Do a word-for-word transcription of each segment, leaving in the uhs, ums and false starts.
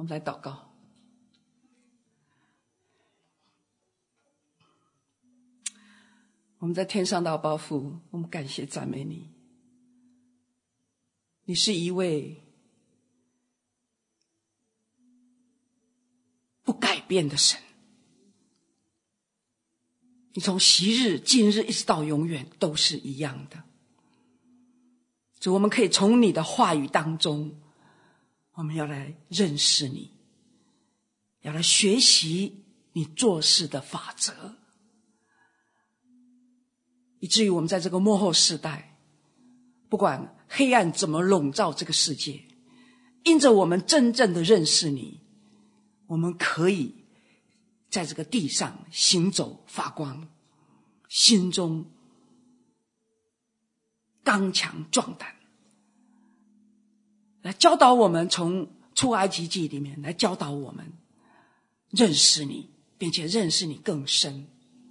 我们来祷告。我们在天上的阿爸父，我们感谢赞美你，你是一位不改变的神，你从昔日今日一直到永远都是一样的。主，我们可以从你的话语当中，我们要来认识你，要来学习你做事的法则，以至于我们在这个末后世代，不管黑暗怎么笼罩这个世界，因着我们真正的认识你，我们可以在这个地上行走发光，心中刚强壮胆，来教导我们，从出埃及记里面来教导我们认识你，并且认识你更深，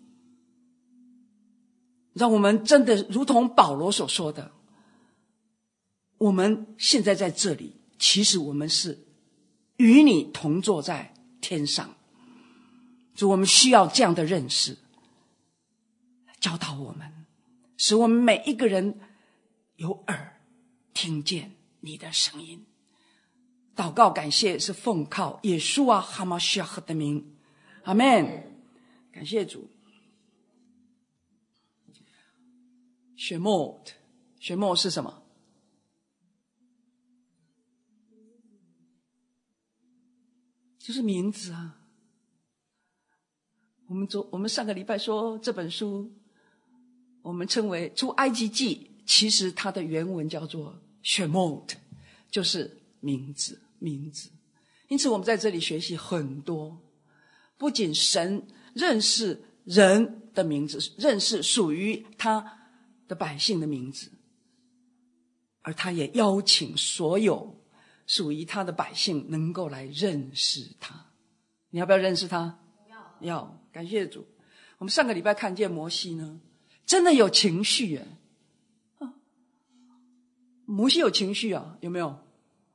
让我们真的如同保罗所说的，我们现在在这里，其实我们是与你同坐在天上。所以我们需要这样的认识，教导我们，使我们每一个人有耳听见你的声音。祷告感谢是奉靠耶稣啊哈马西亚的名，阿们。感谢主。雪默，雪默是什么？就是名字啊。我们昨我们上个礼拜说这本书，我们称为出埃及记，其实它的原文叫做 Shemot， 就是名字名字。因此我们在这里学习很多，不仅神认识人的名字，认识属于他的百姓的名字，而他也邀请所有属于他的百姓能够来认识他。你要不要认识他？要，要。感谢主。我们上个礼拜看见摩西呢，真的有情绪耶、啊、摩西有情绪啊，有没有？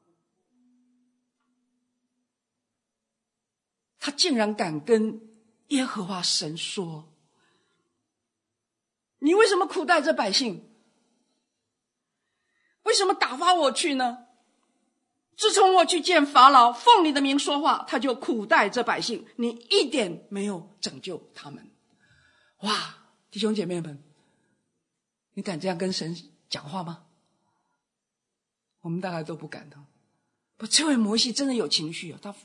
他竟然敢跟耶和华神说，你为什么苦待这百姓？为什么打发我去呢？自从我去见法老，奉你的名说话，他就苦待这百姓，你一点没有拯救他们。哇，弟兄姐妹们，你敢这样跟神讲话吗？我们大概都不敢的。不，这位摩西真的有情绪啊，他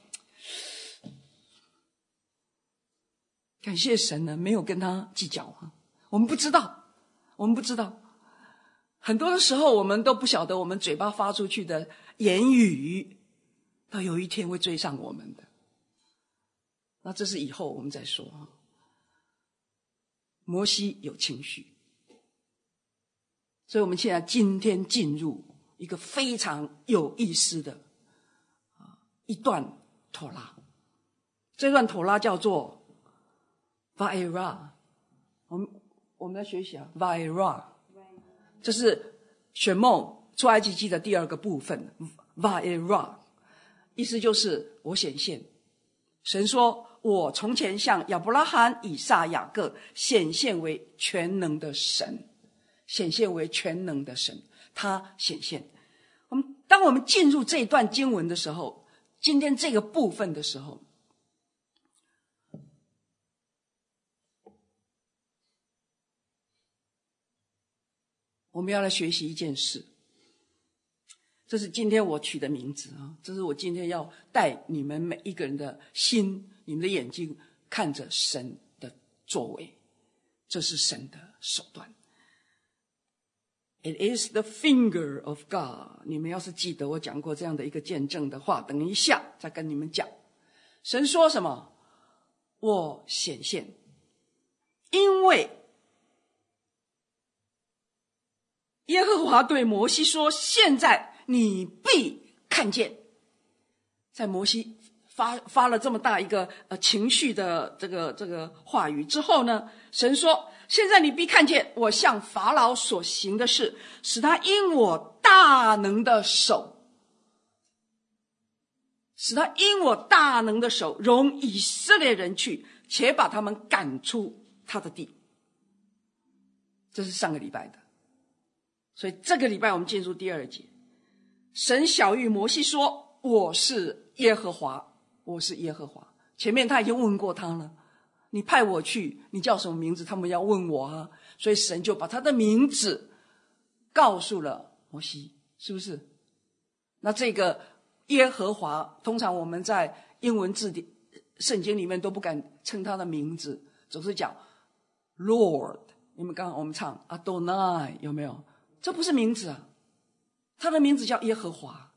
感谢神呢，没有跟他计较啊。我们不知道，我们不知道。很多的时候我们都不晓得，我们嘴巴发出去的言语到有一天会追上我们的。那这是以后我们再说啊。摩西有情绪，所以我们现在今天进入一个非常有意思的一段妥拉。这段妥拉叫做 Va'era， 我们我们来学习啊 Va'era， 这是选梦出埃及记的第二个部分 Va'era， 意思就是我显现。神说，我从前向亚伯拉罕、以撒、雅各显现为全能的神，显现为全能的神，他显现。我们当我们进入这一段经文的时候，今天这个部分的时候，我们要来学习一件事，这是今天我取的名字啊，这是我今天要带你们每一个人的心，你们的眼睛看着神的作为，这是神的手段。It is the finger of God。 你们要是记得我讲过这样的一个见证的话，等一下再跟你们讲。神说什么？我显现，因为耶和华对摩西说，现在你必看见。在摩西发发了这么大一个呃情绪的这个这个话语之后呢，神说，现在你必看见我向法老所行的事，使他因我大能的手使他因我大能的手容以色列人去，且把他们赶出他的地。这是上个礼拜的。所以这个礼拜我们进入第二节。神晓谕摩西说，我是耶和华，我是耶和华。前面他已经问过他了，你派我去，你叫什么名字？他们要问我啊。所以神就把他的名字告诉了摩西，是不是？那这个耶和华，通常我们在英文字典圣经里面都不敢称他的名字，总是讲 Lord。你们刚刚我们唱 Adonai 有没有？这不是名字啊，他的名字叫耶和华，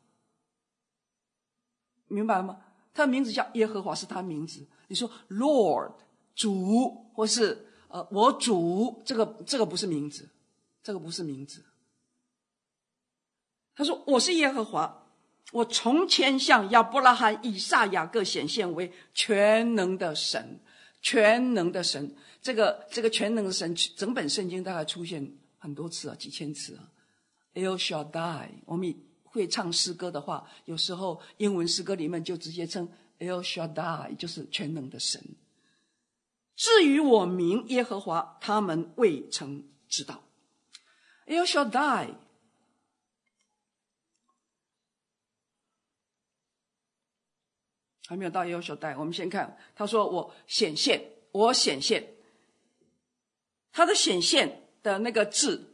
明白吗？他的名字叫耶和华，是他的名字。你说 Lord 主，或是呃我主，这个这个不是名字，这个不是名字。他说我是耶和华，我从前向亚伯拉罕、以撒、雅各显现为全能的神，全能的神。这个这个全能的神，整本圣经大概出现很多次啊，几千次啊。El Shaddai， 我们会唱诗歌的话，有时候英文诗歌里面就直接称 El Shaddai， 就是全能的神。至于我名耶和华，他们未曾知道。El Shaddai， 还没有到 El Shaddai， 我们先看，他说我显现，我显现。他的显现的那个字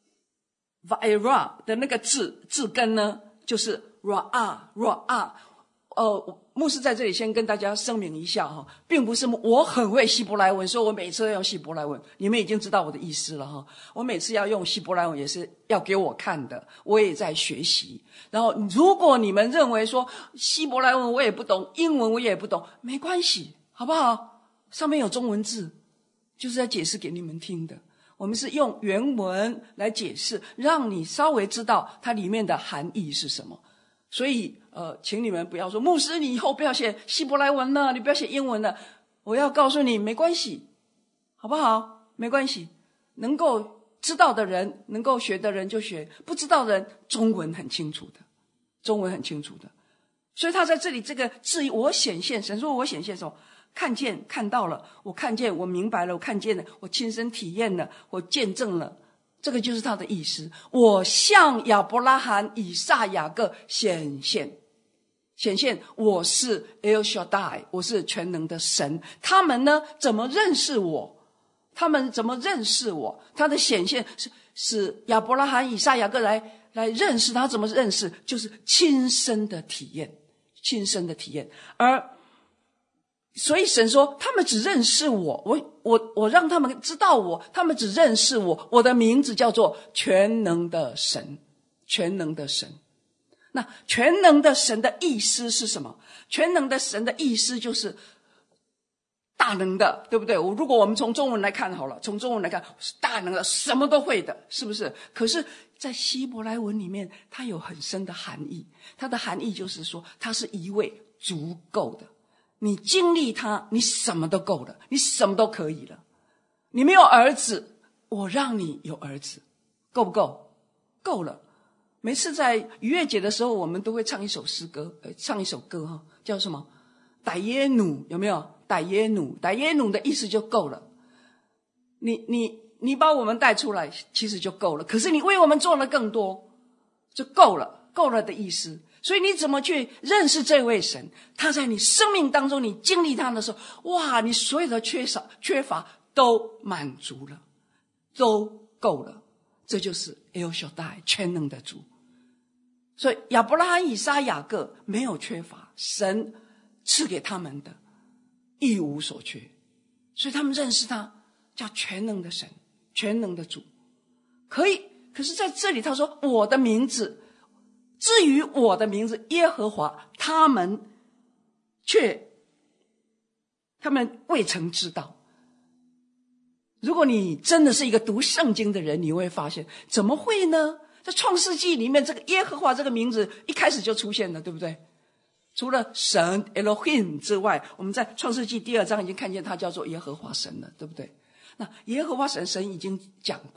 Va'era 的那个字字根呢，就是 Ra'ah Ra'ah。呃，牧师在这里先跟大家声明一下哈，并不是我很会希伯来文，所以我每次都用希伯来文，你们已经知道我的意思了哈。我每次要用希伯来文也是要给我看的，我也在学习。然后如果你们认为说希伯来文我也不懂，英文我也不懂，没关系，好不好？上面有中文字，就是在解释给你们听的。我们是用原文来解释，让你稍微知道它里面的含义是什么。所以呃，请你们不要说牧师你以后不要写希伯来文了，你不要写英文了。我要告诉你没关系，好不好？没关系，能够知道的人，能够学的人就学，不知道的人中文很清楚的，中文很清楚的。所以他在这里这个质疑我显现，神说我显现的时候，看见看到了，我看见我明白了，我看见了，我亲身体验了，我见证了，这个就是他的意思。我向亚伯拉罕、以撒、雅各显现，显现我是 El Shaddai， 我是全能的神。他们呢怎么认识我？他们怎么认识我？他的显现是使亚伯拉罕、以撒、雅各来来认识他。怎么认识？就是亲身的体验，亲身的体验。而所以神说他们只认识我，我我我让他们知道我，他们只认识我，我的名字叫做全能的神，全能的神。那全能的神的意思是什么？全能的神的意思就是大能的，对不对？如果我们从中文来看好了，从中文来看是大能的，什么都会的，是不是？可是在希伯来文里面它有很深的含义，它的含义就是说他是一位足够的，你经历他，你什么都够了，你什么都可以了。你没有儿子，我让你有儿子，够不够？够了。每次在逾越节的时候，我们都会唱一首诗歌，唱一首歌哈，叫什么？傣耶努，有没有？傣耶努，傣耶努的意思就够了。你你你把我们带出来，其实就够了。可是你为我们做了更多，就够了，够了的意思。所以你怎么去认识这位神？他在你生命当中，你经历他的时候，哇，你所有的缺少缺乏都满足了，都够了。这就是 El Shaddai 全能的主。所以亚伯拉罕、以撒、雅各没有缺乏，神赐给他们的一无所缺，所以他们认识他叫全能的神，全能的主。可以，可是在这里他说我的名字，至于我的名字耶和华，他们却他们未曾知道。如果你真的是一个读圣经的人，你会发现怎么会呢？在创世纪里面，这个耶和华这个名字一开始就出现了，对不对？除了神 Elohim 之外，我们在创世纪第二章已经看见他叫做耶和华神了，对不对？那耶和华神神已经讲过了，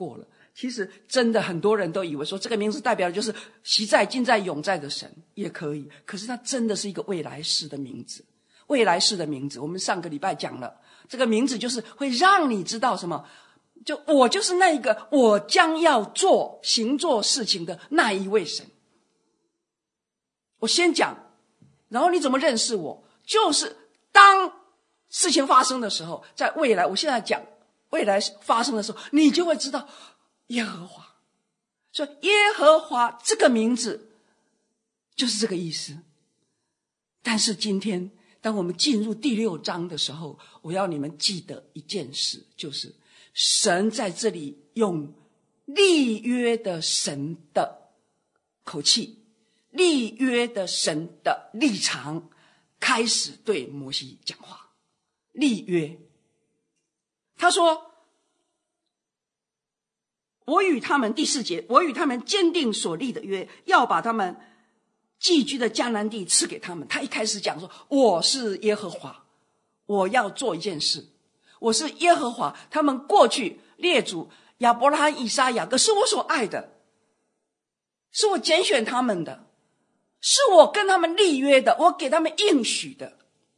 其实真的很多人都以为说这个名字代表的就是习在、今在、永在的神，也可以。可是它真的是一个未来式的名字，未来式的名字。我们上个礼拜讲了，这个名字就是会让你知道什么，就我就是那一个我将要做行做事情的那一位神。我先讲，然后你怎么认识我，就是当事情发生的时候，在未来，我现在讲未来发生的时候，你就会知道耶和华。所以耶和华这个名字就是这个意思。但是今天当我们进入第六章的时候，我要你们记得一件事，就是神在这里用立约的神的口气，立约的神的立场开始对摩西讲话。立约，他说，我与他们，第四节，我与他们坚定所立的约，要把他们寄居的迦南地赐给他们。他一开始讲说，我是耶和华，我要做一件事，我是耶和华。他们过去列祖亚伯拉罕、以撒、雅各是我所爱的，是我拣选他们的，是我跟他们立约的，我给他们应许的。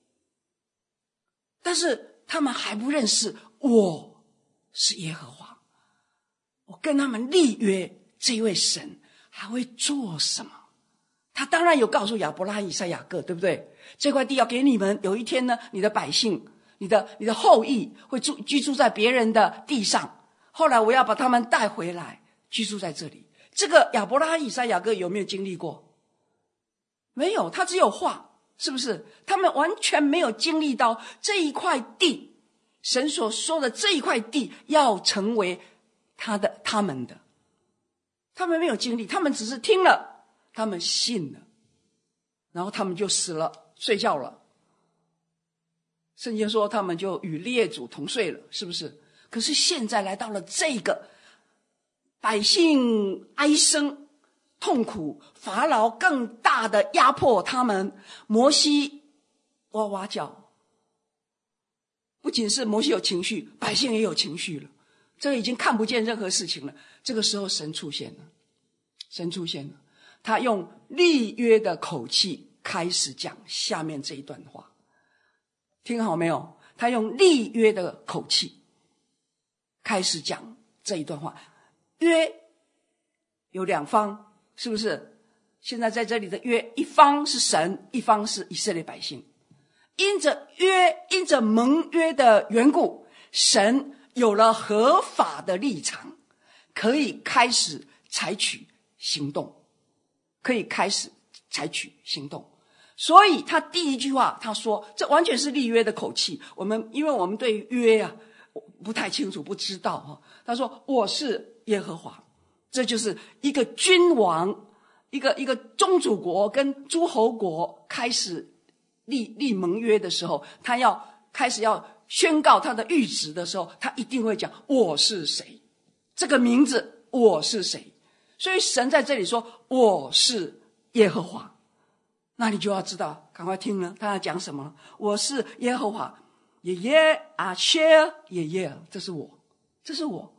但是他们还不认识我是耶和华，我跟他们立约，这位神还会做什么？他当然有告诉亚伯拉罕、以撒、雅各，对不对？这块地要给你们，有一天呢，你的百姓，你的你的后裔会住居住在别人的地上，后来我要把他们带回来居住在这里。这个亚伯拉罕、以撒、雅各有没有经历过？没有，他只有话，是不是？他们完全没有经历到这一块地，神所说的这一块地要成为他的他们的，他们没有经历，他们只是听了，他们信了，然后他们就死了，睡觉了。圣经说他们就与列祖同睡了，是不是？可是现在来到了这个百姓哀声痛苦，法老更大的压迫他们，摩西哇哇叫。不仅是摩西有情绪，百姓也有情绪了，这个已经看不见任何事情了。这个时候神出现了，神出现了，他用立约的口气开始讲下面这一段话，听好没有？他用立约的口气开始讲这一段话。约有两方，是不是？现在在这里的约，一方是神，一方是以色列百姓。因着约，因着盟约的缘故，神有了合法的立场，可以开始采取行动，可以开始采取行动。所以他第一句话他说，这完全是立约的口气。我们因为我们对约啊不太清楚，不知道哈。他说我是耶和华，这就是一个君王，一个一个宗主国跟诸侯国开始立立盟约的时候，他要开始要宣告他的谕旨的时候，他一定会讲我是谁，这个名字我是谁。所以神在这里说我是耶和华，那你就要知道，赶快听了他要讲什么。我是耶和华，耶耶阿切耶耶，这是我，这是我。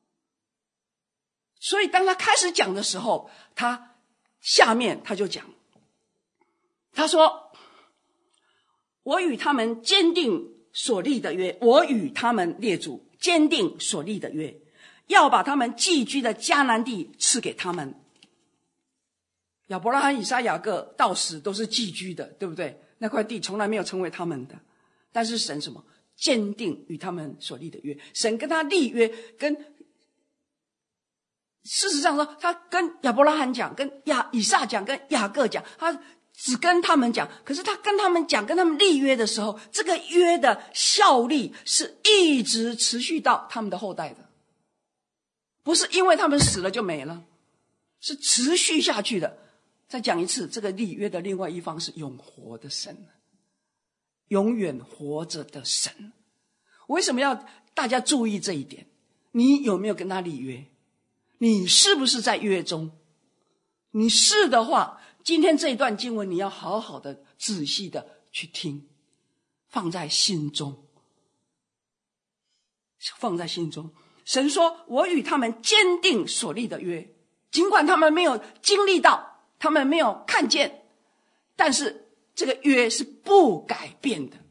所以当他开始讲的时候，他下面他就讲，他说我与他们坚定所立的约，我与他们列祖坚定所立的约，要把他们寄居的迦南地赐给他们。亚伯拉罕、以撒、雅各到死都是寄居的，对不对？那块地从来没有成为他们的，但是神什么？坚定与他们所立的约。神跟他立约，跟事实上说，他跟亚伯拉罕讲，跟亚以撒讲，跟雅各讲，他只跟他们讲。可是他跟他们讲，跟他们立约的时候，这个约的效力是一直持续到他们的后代的，不是因为他们死了就没了，是持续下去的。再讲一次，这个立约的另外一方是永活的神，永远活着的神。我为什么要大家注意这一点？你有没有跟他立约？你是不是在约中？你是的话，今天这一段经文你要好好的仔细的去听，放在心中，放在心中。 神说我与他们坚定所立的约，尽管他们没有经历到，他们没有看见，但是这个约是不改变的。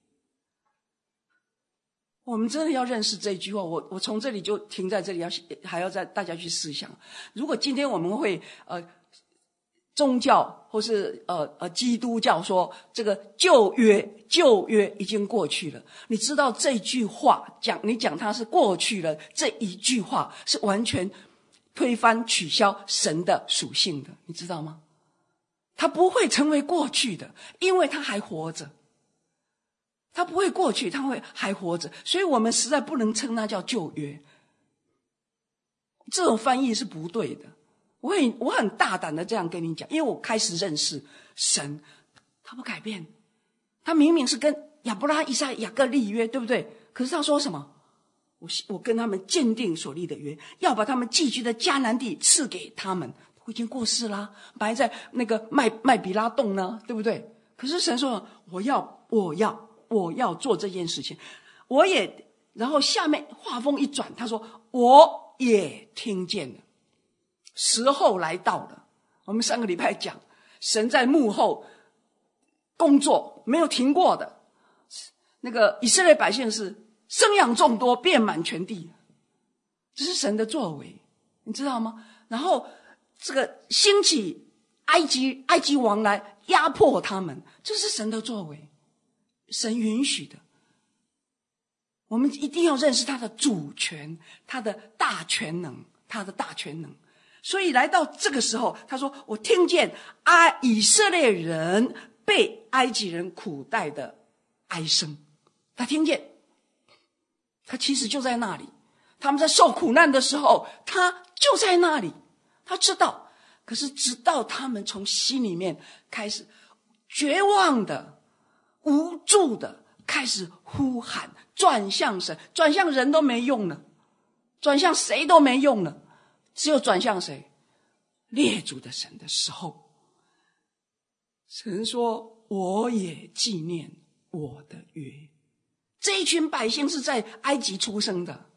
我们真的要认识这一句话，我我从这里就停在这里，要还要再大家去思想。如果今天我们会呃宗教或是呃呃基督教说这个旧约旧约已经过去了，你知道这句话讲你讲它是过去了，这一句话是完全推翻取消神的属性的，你知道吗？它不会成为过去的，因为它还活着。它不会过去，它会还活着，所以我们实在不能称它叫旧约。这种翻译是不对的。我很我很大胆的这样跟你讲，因为我开始认识神，他不改变，他明明是跟亚伯拉罕、以撒、雅各立约，对不对？可是他说什么？我我跟他们坚定所立的约，要把他们寄居的迦南地赐给他们。我已经过世啦，埋在那个麦麦比拉洞呢，对不对？可是神说，我要我要我要做这件事情，我也，然后下面话锋一转，他说我也听见了，时候来到了。我们上个礼拜讲，神在幕后工作没有停过的，那个以色列百姓是生养众多，遍满全地，这是神的作为，你知道吗？然后这个兴起埃及埃及王来压迫他们，这是神的作为，神允许的。我们一定要认识他的主权，他的大全能，他的大全能。所以来到这个时候，他说我听见埃以色列人被埃及人苦待的哀声，他听见，他其实就在那里，他们在受苦难的时候，他就在那里，他知道。可是直到他们从心里面开始绝望的无助的开始呼喊，转向神，转向人都没用了，转向谁都没用了，只有转向谁？列祖的神的时候，神说我也纪念我的约。这一群百姓是在埃及出生的，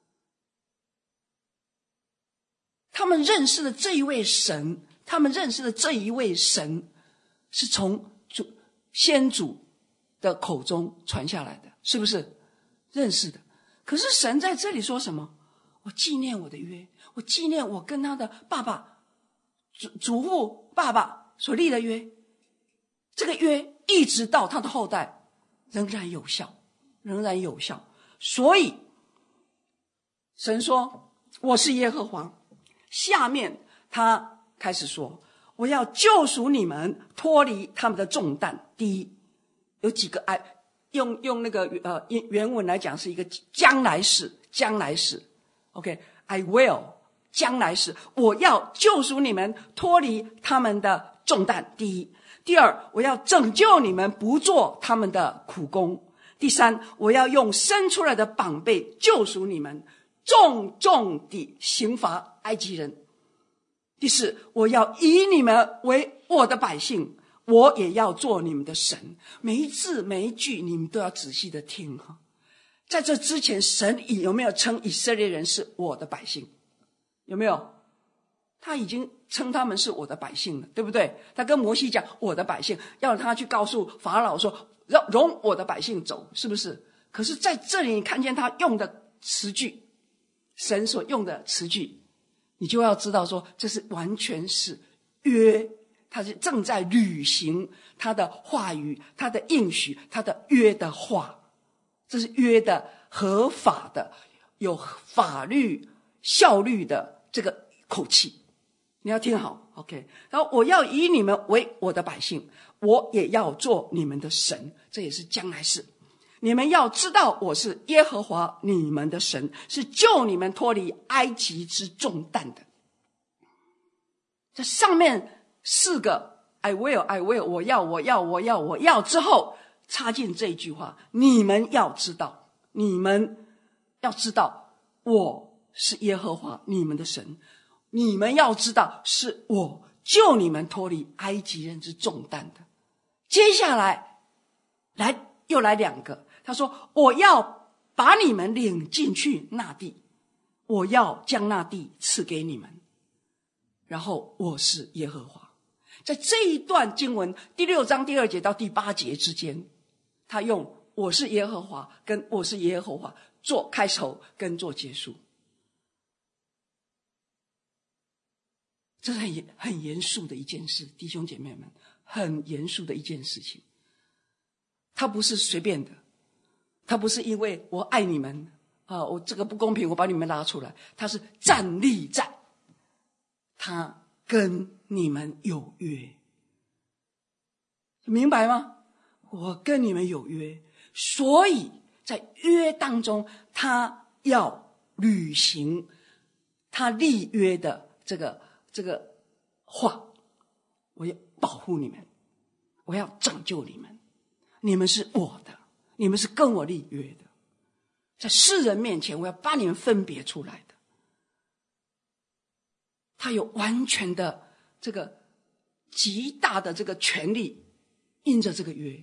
他们认识的这一位神，他们认识的这一位神是从主先祖的口中传下来的，是不是？认识的。可是神在这里说什么？我纪念我的约，我纪念我跟他的爸爸祖祖父爸爸所立的约，这个约一直到他的后代仍然有效，仍然有效。所以神说我是耶和华。下面他开始说，我要救赎你们，脱离他们的重担。第一，有几个爱用用那个呃原文来讲是一个将来式，将来式。OK，I will， 将来式，我要救赎你们，脱离他们的重担。第一，第二，我要拯救你们，不做他们的苦工。第三，我要用生出来的膀臂救赎你们，重重地刑罚埃及人。第四，我要以你们为我的百姓，我也要做你们的神。每一字每一句你们都要仔细的听哈。在这之前，神有没有称以色列人是我的百姓？有没有？他已经称他们是我的百姓了，对不对？他跟摩西讲我的百姓，要他去告诉法老说容我的百姓走，是不是？可是在这里你看见他用的词句，神所用的词句，你就要知道说这是完全是约，他是正在履行他的话语，他的应许，他的约的话，这是约的合法的有法律效率的这个口气，你要听好 OK。 然后我要以你们为我的百姓，我也要做你们的神，这也是将来式。你们要知道我是耶和华你们的神，是救你们脱离埃及之重担的。这上面四个 I will I will 我要我要我要我要之后插进这一句话，你们要知道，你们要知道我是耶和华你们的神，你们要知道是我救你们脱离埃及人之重担的。接下来来又来两个，他说我要把你们领进去那地。 我要将那地赐给你们，然后我是耶和华。在这一段经文第六章第二节到第八节之间，他用我是耶和华跟我是耶和华做开头跟做结束。这是很很严肃的一件事，弟兄姐妹们，很严肃的一件事情。他不是随便的，他不是因为我爱你们啊，我这个不公平我把你们拉出来，他是站立在他跟你们有约，明白吗？我跟你们有约，所以在约当中他要履行他立约的这个这个话，我要保护你们，我要拯救你们，你们是我的，你们是跟我立约的，在世人面前我要把你们分别出来的。他有完全的这个极大的这个权利，因着这个约。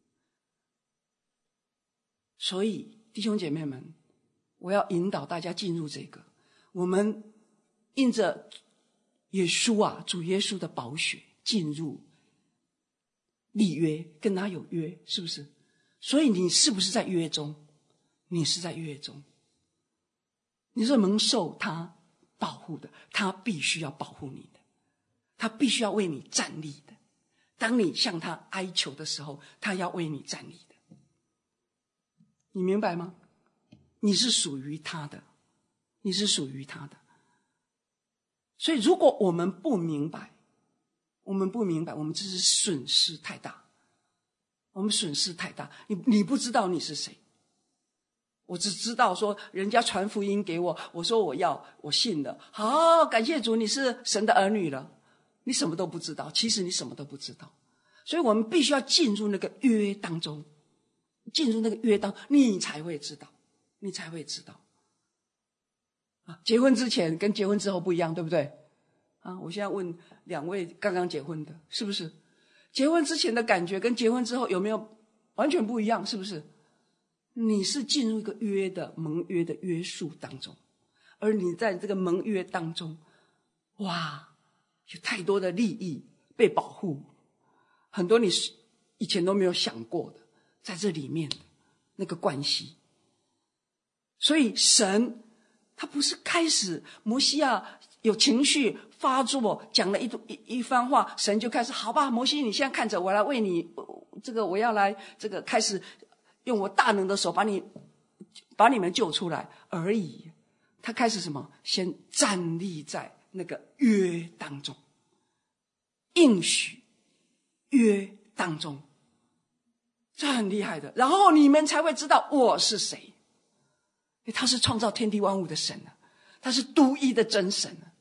所以弟兄姐妹们，我要引导大家进入这个，我们因着耶稣啊，主耶稣的宝血进入立约，跟他有约，是不是？所以你是不是在约中？你是在约中，你是蒙受他保护的，他必须要保护你的，他必须要为你站立的。当你向他哀求的时候，他要为你站立的。你明白吗？你是属于他的，你是属于他的。所以如果我们不明白，我们不明白，我们这是损失太大，我们损失太大。你你不知道你是谁，我只知道说人家传福音给我，我说我要，我信了，好，感谢主，你是神的儿女了。你什么都不知道，其实你什么都不知道。所以我们必须要进入那个约当中，进入那个约当，你才会知道，你才会知道。啊，结婚之前跟结婚之后不一样，对不对？啊，我现在问两位刚刚结婚的，是不是？结婚之前的感觉跟结婚之后有没有完全不一样？是不是？你是进入一个约的盟约的约束当中，而你在这个盟约当中，哇，有太多的利益被保护，很多你以前都没有想过的，在这里面的那个关系。所以神他不是开始摩西亚有情绪发作，讲了一一一番话，神就开始好吧，摩西你现在看着我来为你，这个我要来这个开始用我大能的手把你把你们救出来而已。他开始什么？先站立在那个约当中，应许约当中，这很厉害的。然后你们才会知道我是谁，他是创造天地万物的神啊，他是独一的真神啊。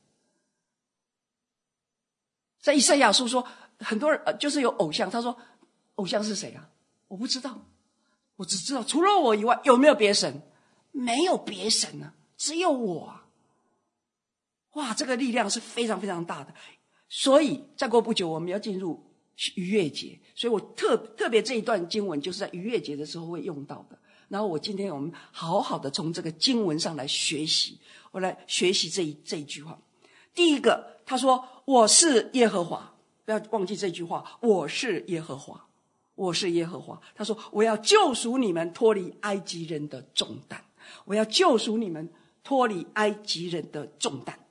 在以赛亚书说，很多人就是有偶像，他说偶像是谁啊？我不知道，我只知道除了我以外有没有别神？没有别神啊，只有我啊。哇，这个力量是非常非常大的。所以再过不久我们要进入逾越节，所以我特特别这一段经文就是在逾越节的时候会用到的。然后我今天我们好好的从这个经文上来学习，我来学习这一这一句话。第一个，他说我是耶和华，不要忘记这句话，我是耶和华，我是耶和华。他说我要救赎你们脱离埃及人的重担，我要救赎你们脱离埃及人的重担。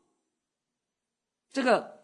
这个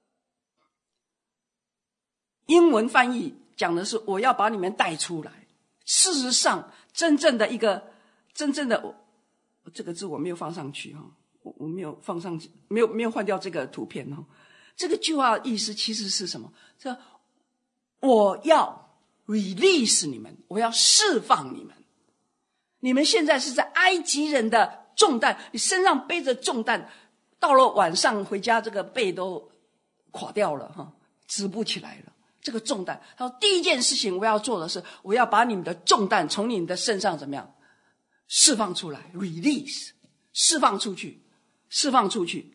英文翻译讲的是我要把你们带出来。事实上真正的一个真正的这个字我没有放上去，我我没有放上去，没有没有换掉这个图片。这个句话意思其实是什么？这我要 release 你们，我要释放你们。你们现在是在埃及人的重担，你身上背着重担，到了晚上回家这个背都垮掉了哈，直不起来了。这个重担，他说第一件事情我要做的是，我要把你们的重担从你们的身上怎么样释放出来 release， 释放出去，释放出去。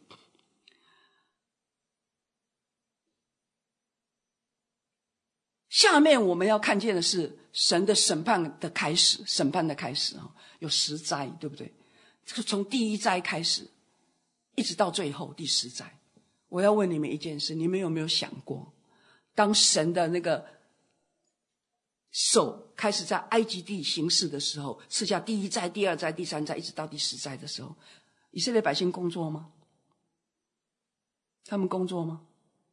下面我们要看见的是神的审判的开始，审判的开始有十灾，对不对？ 这个从第一灾开始，一直到最后第十灾。我要问你们一件事，你们有没有想过，当神的那个手开始在埃及地行事的时候，赐下第一灾、第二灾、第三灾，一直到第十灾的时候，以色列百姓工作吗？他们工作吗？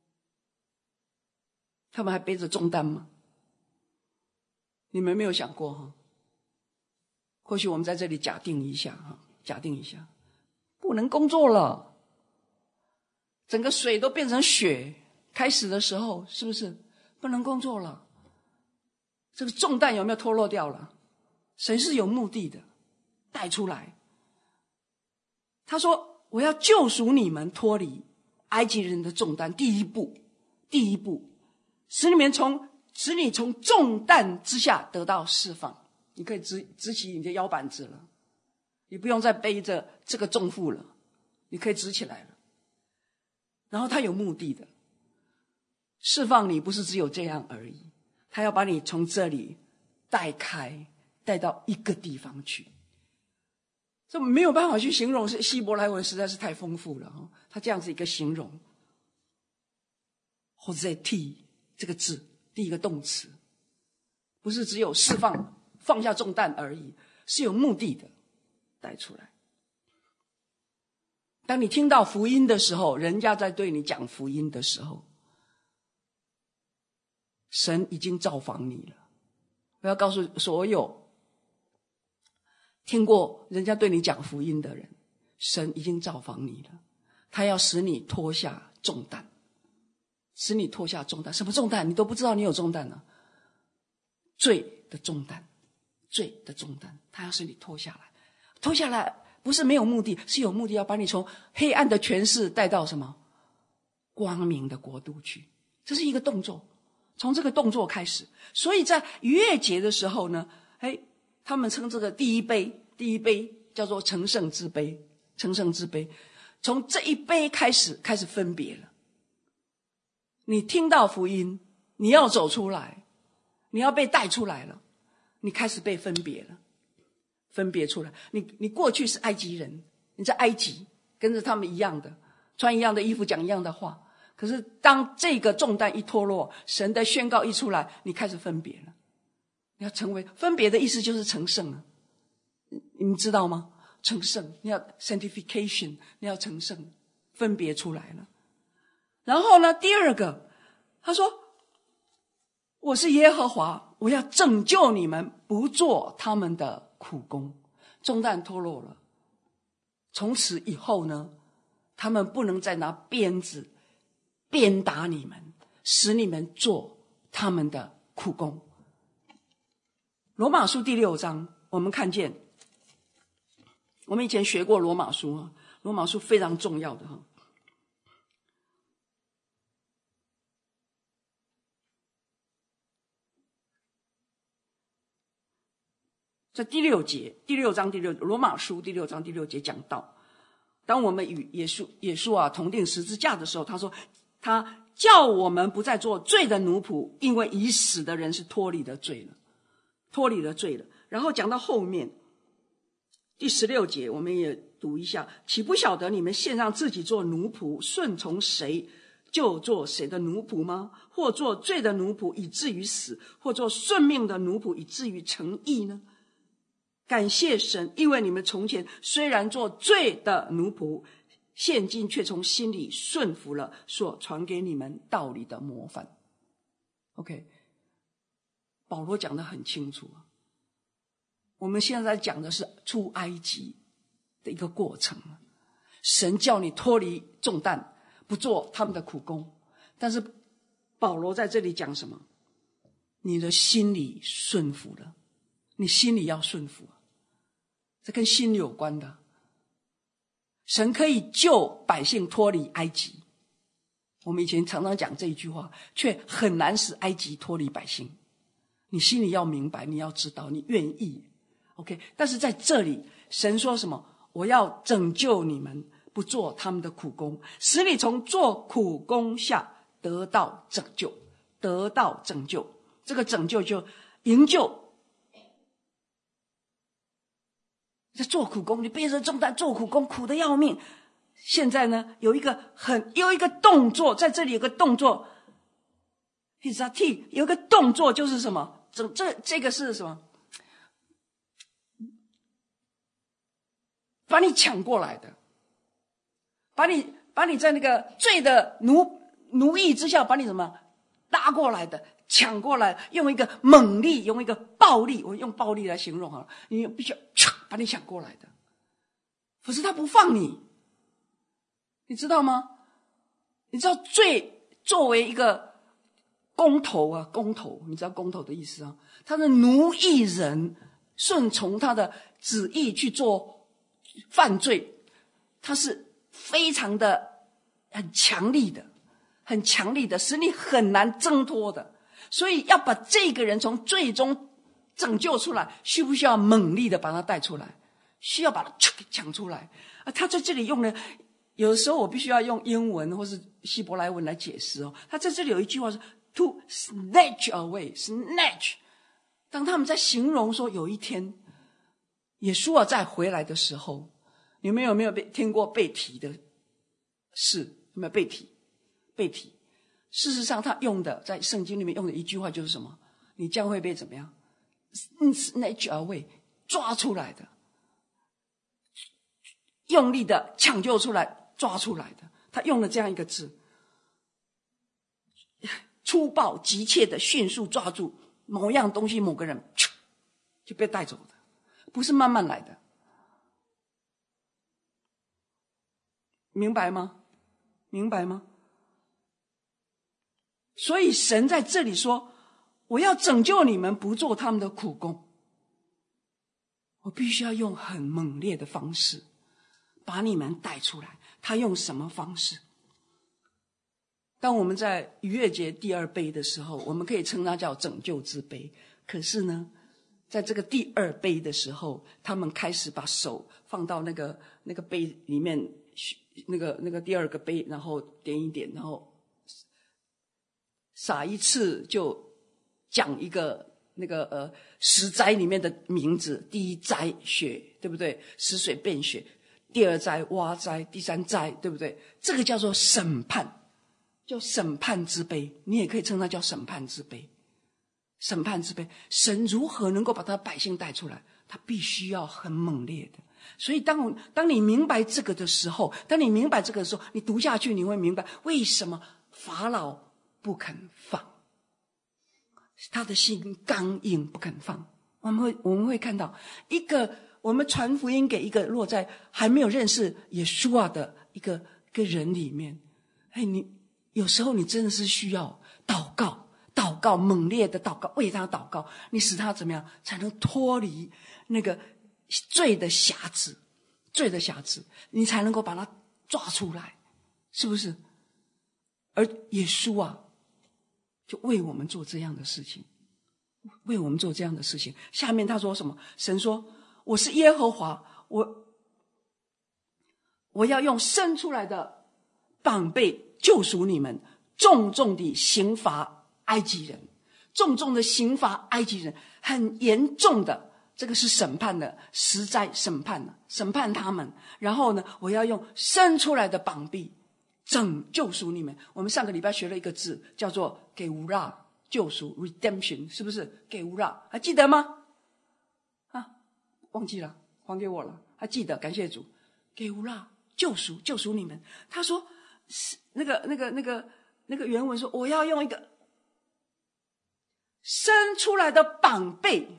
他们还背着重担吗？你们没有想过哈？或许我们在这里假定一下哈，假定一下，不能工作了，整个水都变成血，开始的时候是不是不能工作了？这个重担有没有脱落掉了？神是有目的的，带出来。他说我要救赎你们脱离埃及人的重担，第一步第一步使你们从使你从重担之下得到释放，你可以直直起你的腰板子了，你不用再背着这个重负了，你可以直起来了。然后他有目的的释放你，不是只有这样而已，他要把你从这里带开，带到一个地方去。这没有办法去形容，是希伯来文实在是太丰富了，他这样子一个形容 Hoseti 这个字，第一个动词，不是只有释放放下重担而已，是有目的的带出来。当你听到福音的时候，人家在对你讲福音的时候，神已经造访你了。我要告诉所有听过人家对你讲福音的人，神已经造访你了，他要使你脱下重担，使你脱下重担。什么重担？你都不知道你有重担呢？罪的重担，罪的重担，他要使你脱下来。脱下来不是没有目的，是有目的，要把你从黑暗的权势带到什么？光明的国度去。这是一个动作，从这个动作开始。所以在逾越节的时候呢，哎，他们称这个第一杯，第一杯叫做成圣之杯，成圣之杯。从这一杯开始，开始分别了。你听到福音，你要走出来，你要被带出来了，你开始被分别了，分别出来。你你过去是埃及人，你在埃及跟着他们一样的，穿一样的衣服，讲一样的话。可是当这个重担一脱落，神的宣告一出来，你开始分别了。你要成为分别的意思就是成圣了，你们知道吗？成圣，你要 sanctification， 你要成圣，分别出来了。然后呢，第二个，他说我是耶和华，我要拯救你们，不做他们的苦工。重担脱落了，从此以后呢，他们不能再拿鞭子鞭打你们，使你们做他们的苦工。罗马书第六章，我们看见，我们以前学过罗马书，罗马书非常重要的。在第六节，第六章第六，罗马书第六章第六节讲到，当我们与耶稣耶稣啊同定十字架的时候，他说他叫我们不再做罪的奴仆，因为已死的人是脱离了罪了，脱离了罪了。然后讲到后面第十六节，我们也读一下，岂不晓得你们献上自己做奴仆，顺从谁就做谁的奴仆吗？或做罪的奴仆以至于死，或做顺命的奴仆以至于成义呢？感谢神，因为你们从前虽然做罪的奴仆，现今却从心里顺服了所传给你们道理的模范。 OK， 保罗讲得很清楚，我们现在讲的是出埃及的一个过程，神叫你脱离重担，不做他们的苦工。但是保罗在这里讲什么？你的心里顺服了，你心里要顺服，这跟心有关的。神可以救百姓脱离埃及，我们以前常常讲这一句话，却很难使埃及脱离百姓。你心里要明白，你要知道，你愿意 OK。 但是在这里神说什么？我要拯救你们，不做他们的苦工，使你从做苦工下得到拯救，得到拯救。这个拯救就营救， 在做苦工，你背着重担做苦工，苦得要命。现在呢，有一个很有一个动作，在这里有个动作 ，hizati 有一个动作就是什么？这这这个是什么？把你抢过来的，把你把你在那个罪的奴奴役之下，把你什么拉过来的，抢过来，用一个猛力，用一个暴力，我用暴力来形容好了，你必须把你抢过来的，否则他不放你，你知道吗？你知道罪作为一个公头啊，公头，你知道公头的意思啊？他的奴役人，顺从他的旨意去做犯罪，他是非常的很强力的，很强力的，使你很难挣脱的。所以要把这个人从罪中拯救出来，需不需要猛力的把他带出来？需要把他抢出来啊！他在这里用了，有的时候我必须要用英文或是希伯来文来解释哦。他在这里有一句话是 to snatch away， snatch。当他们在形容说有一天耶稣啊再回来的时候，你们有没有被听过被提的事？有没有被提？被提。事实上他用的在圣经里面用的一句话就是什么？你将会被怎么样 snatch away， 抓出来的，用力的抢救出来，抓出来的。他用了这样一个字，粗暴急切的迅速抓住某样东西，某个人就被带走的，不是慢慢来的。明白吗？明白吗？所以神在这里说，我要拯救你们，不做他们的苦工，我必须要用很猛烈的方式把你们带出来。他用什么方式？当我们在逾越节第二杯的时候，我们可以称它叫拯救之杯。可是呢，在这个第二杯的时候，他们开始把手放到那个那个杯里面，那个那个第二个杯，然后点一点，然后撒一次就讲一个那个呃十灾里面的名字，第一灾血，对不对？使水变血。第二灾蛙灾，第三灾，对不对？这个叫做审判，叫审判之杯，你也可以称它叫审判之杯。审判之杯，神如何能够把他百姓带出来？他必须要很猛烈的。所以当当你明白这个的时候，当你明白这个的时候，你读下去你会明白为什么法老不肯放，他的心刚硬不肯放。我们会我们会看到一个，我们传福音给一个落在还没有认识耶稣啊的一个一个人里面，哎，你有时候你真的是需要祷告，祷告，猛烈的祷告，为他祷告，你使他怎么样才能脱离那个罪的匣子，罪的匣子，你才能够把他抓出来，是不是？而耶稣啊，就为我们做这样的事情，为我们做这样的事情。下面他说什么？神说：“我是耶和华，我我要用生出来的膀臂救赎你们，重重地刑罚埃及人，重重的刑罚埃及人，很严重的。”这个是审判的，实在审判的，审判他们。然后呢，我要用伸出来的膀臂拯救赎你们。我们上个礼拜学了一个字，叫做给乌拉，救赎 redemption， 是不是？给乌拉还记得吗？啊，忘记了，还给我了，还记得？感谢主，给乌拉救赎，救赎你们。他说，那个那个那个那个原文说，我要用一个伸出来的膀臂。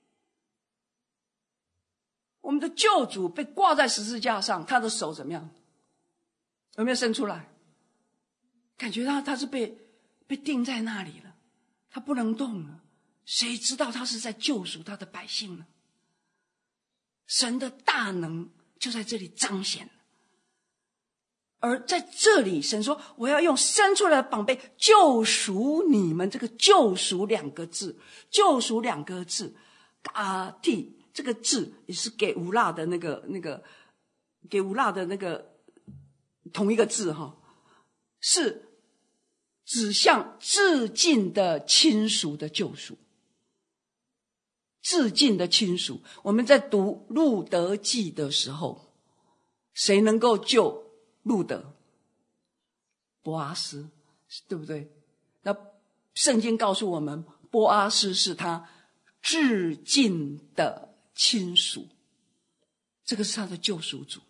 我们的救主被挂在十字架上，他的手怎么样？有没有伸出来？感觉到他是被被钉在那里了，他不能动了。谁知道他是在救赎他的百姓呢？神的大能就在这里彰显了。而在这里，神说：“我要用伸出来的膀臂救赎你们。”这个“救赎”两个字，“救赎”两个字，啊替。这个字也是给乌拉的那个那个给乌拉的那个同一个字哈，是指向至近的亲属的救赎。 至近的亲属。我们在读路德记的时候，谁能够救路德？波阿斯，对不对？那圣经告诉我们，波阿斯是他至近的亲属，这个是他的救赎主。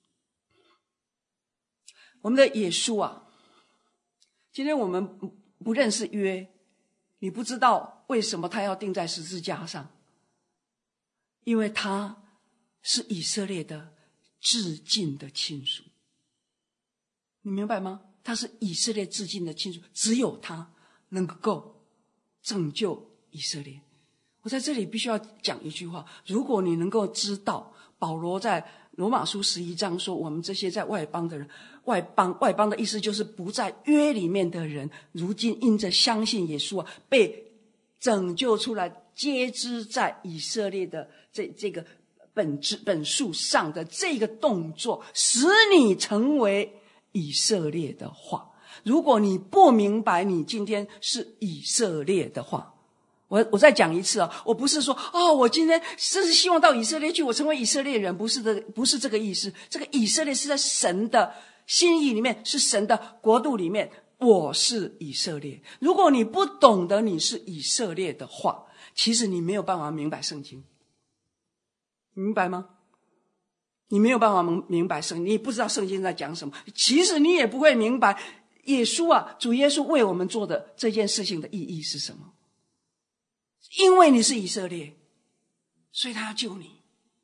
我们的耶稣啊，今天我们不认识约，你不知道为什么他要钉在十字架上，因为他是以色列的至近的亲属，你明白吗？他是以色列至近的亲属，只有他能够拯救以色列。我在这里必须要讲一句话，如果你能够知道保罗在罗马书十一章说，我们这些在外邦的人，外邦外邦的意思就是不在约里面的人，如今因着相信耶稣啊，被拯救出来，接枝在以色列的这这个本质本树上的这个动作，使你成为以色列的话。如果你不明白你今天是以色列的话，我我再讲一次啊，我不是说哦，我今天这是希望到以色列去，我成为以色列人，不是这不是这个意思。这个以色列是在神的心意里面，是神的国度里面，我是以色列。如果你不懂得你是以色列的话，其实你没有办法明白圣经，明白吗？你没有办法明白圣经，你不知道圣经在讲什么，其实你也不会明白耶稣啊，主耶稣为我们做的这件事情的意义是什么。因为你是以色列，所以他要救你，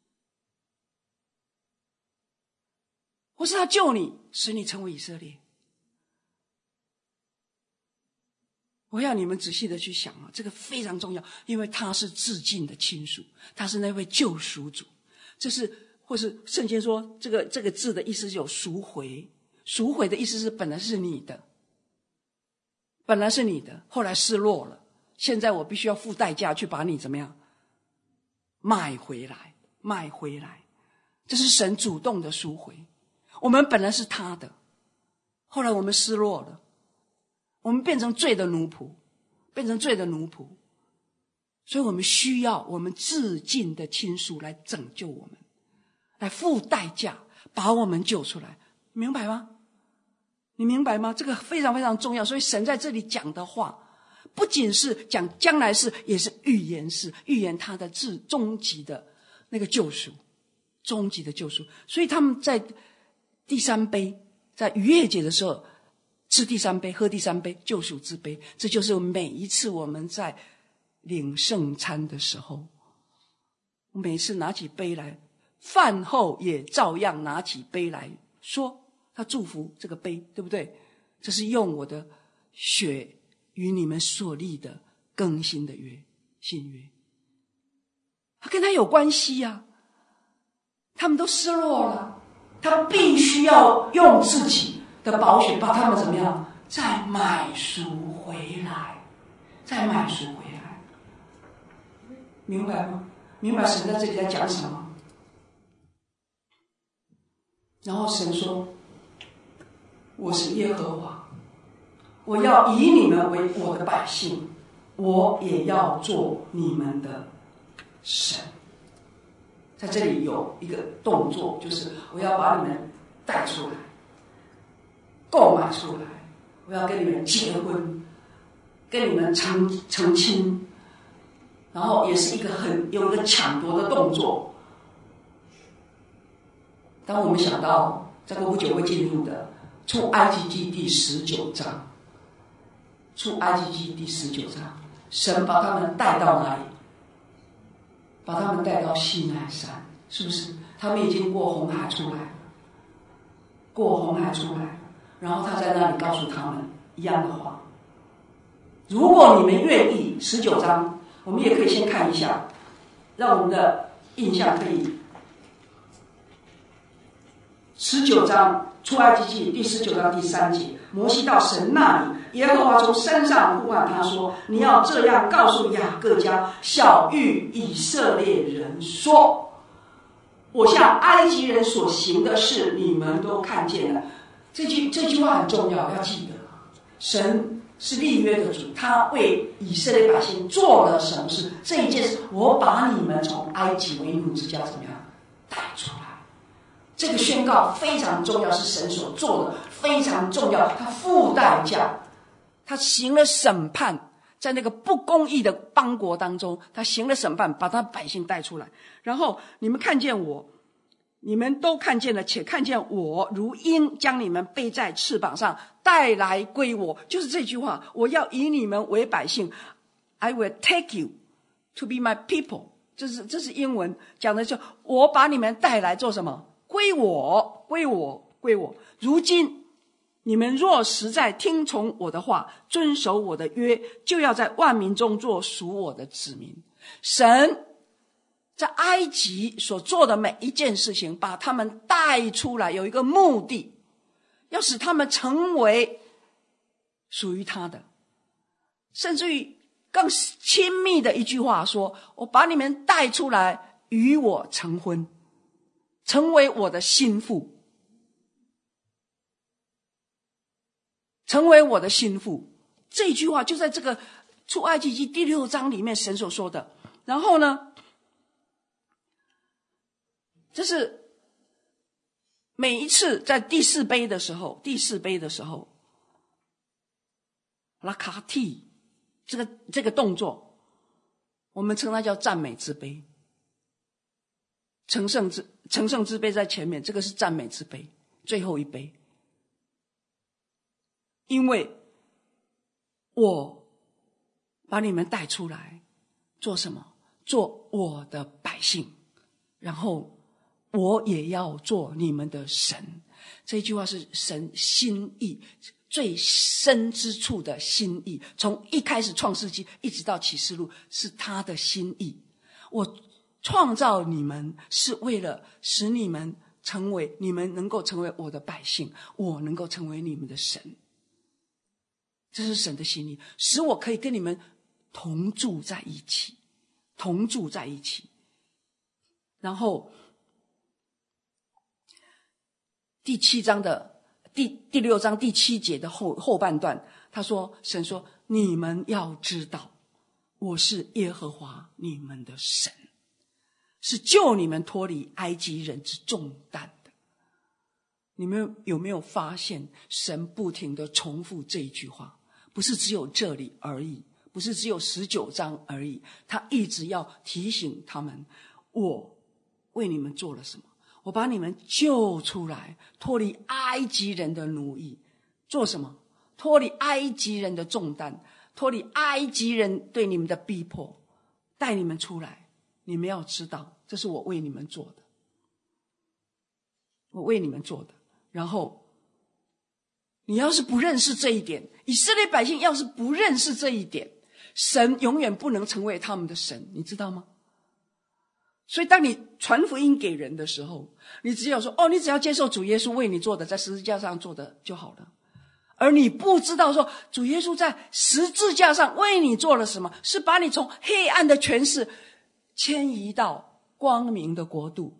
或是他救你，使你成为以色列。我要你们仔细的去想啊，这个非常重要，因为他是至近的亲属，他是那位救赎主。这是或是圣经说，这个这个字的意思是有赎回，赎回的意思是本来是你的，本来是你的，后来失落了。现在我必须要付代价去把你怎么样买回来，买回来。这是神主动的赎回。我们本来是他的，后来我们失落了，我们变成罪的奴仆，变成罪的奴仆，所以我们需要我们至近的亲属来拯救我们，来付代价把我们救出来，明白吗？你明白吗？这个非常非常重要。所以神在这里讲的话不仅是讲将来式，也是预言式，预言他的至终极的那个救赎，终极的救赎。所以他们在第三杯，在逾越节的时候吃第三杯，喝第三杯，救赎之杯。这就是每一次我们在领圣餐的时候，每次拿起杯来，饭后也照样拿起杯来说，他祝福这个杯，对不对？这是用我的血与你们所立的更新的约，新约，他跟他有关系啊。他们都失落了，他必须要用自己的宝血把他们怎么样再买赎回来，再买赎回来，明白吗？明白神在这里在讲什么？然后神说，我是耶和华，我要以你们为我的百姓，我也要做你们的神。在这里有一个动作，就是我要把你们带出来，购买出来，我要跟你们结婚，跟你们成成亲，然后也是一个很有一个抢夺的动作。当我们想到这个不久会进入的出埃及记第十九章，出埃及记第十九章，神把他们带到哪里？把他们带到西奈山，是不是？他们已经过红海出来了，过红海出来，然后他在那里告诉他们一样的话。如果你们愿意，十九章我们也可以先看一下，让我们的印象可以。十九章出埃及记第十九章第三节，摩西到神那里，耶和华从山上呼唤他说，你要这样告诉雅各家，晓谕以色列人说，我向埃及人所行的事你们都看见了。这句这句话很重要，要记得，神是立约的主，他为以色列百姓做了什么事？这一件事，我把你们从埃及为奴之家怎么样带出来？这个宣告非常重要，是神所做的，非常重要。他付代价，他行了审判，在那个不公义的邦国当中，他行了审判，把他百姓带出来。然后你们看见我，你们都看见了，且看见我如鹰将你们背在翅膀上带来归我。就是这句话，我要以你们为百姓 I will take you to be my people。 这是这是英文讲的，就我把你们带来做什么？归我，归我，归我。如今你们若实在听从我的话，遵守我的约，就要在万民中做属我的子民。神在埃及所做的每一件事情，把他们带出来，有一个目的，要使他们成为属于他的。甚至于更亲密的一句话说，我把你们带出来与我成婚，成为我的心腹，成为我的心腹。这句话就在这个出埃及记第六章里面神所说的。然后呢，这是每一次在第四杯的时候，第四杯的时候，拉卡蒂这个这个动作，我们称它叫赞美之杯。成圣之成圣之杯在前面，这个是赞美之杯，最后一杯。因为我把你们带出来做什么？做我的百姓，然后我也要做你们的神。这句话是神心意最深之处的心意，从一开始创世纪一直到启示录，是他的心意。我创造你们是为了使你们成为，你们能够成为我的百姓，我能够成为你们的神。这是神的心意，使我可以跟你们同住在一起，同住在一起。然后第七章的第第六章第七节的后后半段，他说，神说，你们要知道，我是耶和华你们的神，是救你们脱离埃及人之重担的。你们有没有发现神不停地重复这一句话？不是只有这里而已，不是只有十九章而已，他一直要提醒他们，我为你们做了什么，我把你们救出来，脱离埃及人的奴役。做什么？脱离埃及人的重担，脱离埃及人对你们的逼迫，带你们出来。你们要知道，这是我为你们做的，我为你们做的。然后你要是不认识这一点，以色列百姓要是不认识这一点，神永远不能成为他们的神，你知道吗？所以当你传福音给人的时候，你只有说，哦，你只要接受主耶稣为你做的，在十字架上做的就好了。而你不知道说，主耶稣在十字架上为你做了什么，是把你从黑暗的权势迁移到光明的国度。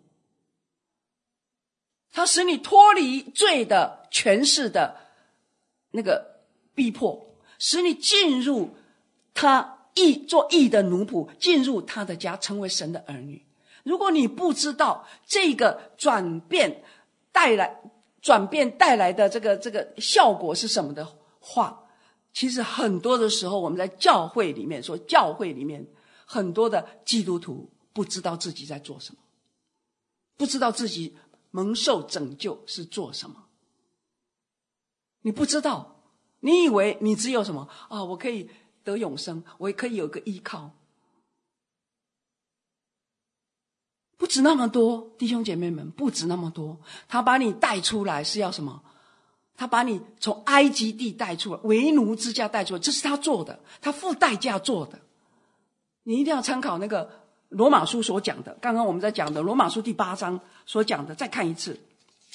他使你脱离罪的权势的那个逼迫，使你进入他义做义的奴仆，进入他的家，成为神的儿女。如果你不知道这个转变带来转变带来的这个这个效果是什么的话，其实很多的时候我们在教会里面说，教会里面很多的基督徒不知道自己在做什么，不知道自己蒙受拯救是做什么。你不知道，你以为你只有什么啊？我可以得永生，我也可以有个依靠。不止那么多，弟兄姐妹们，不止那么多。他把你带出来是要什么？他把你从埃及地带出来，为奴之家带出来，这是他做的，他付代价做的。你一定要参考那个罗马书所讲的，刚刚我们在讲的罗马书第八章所讲的，再看一次。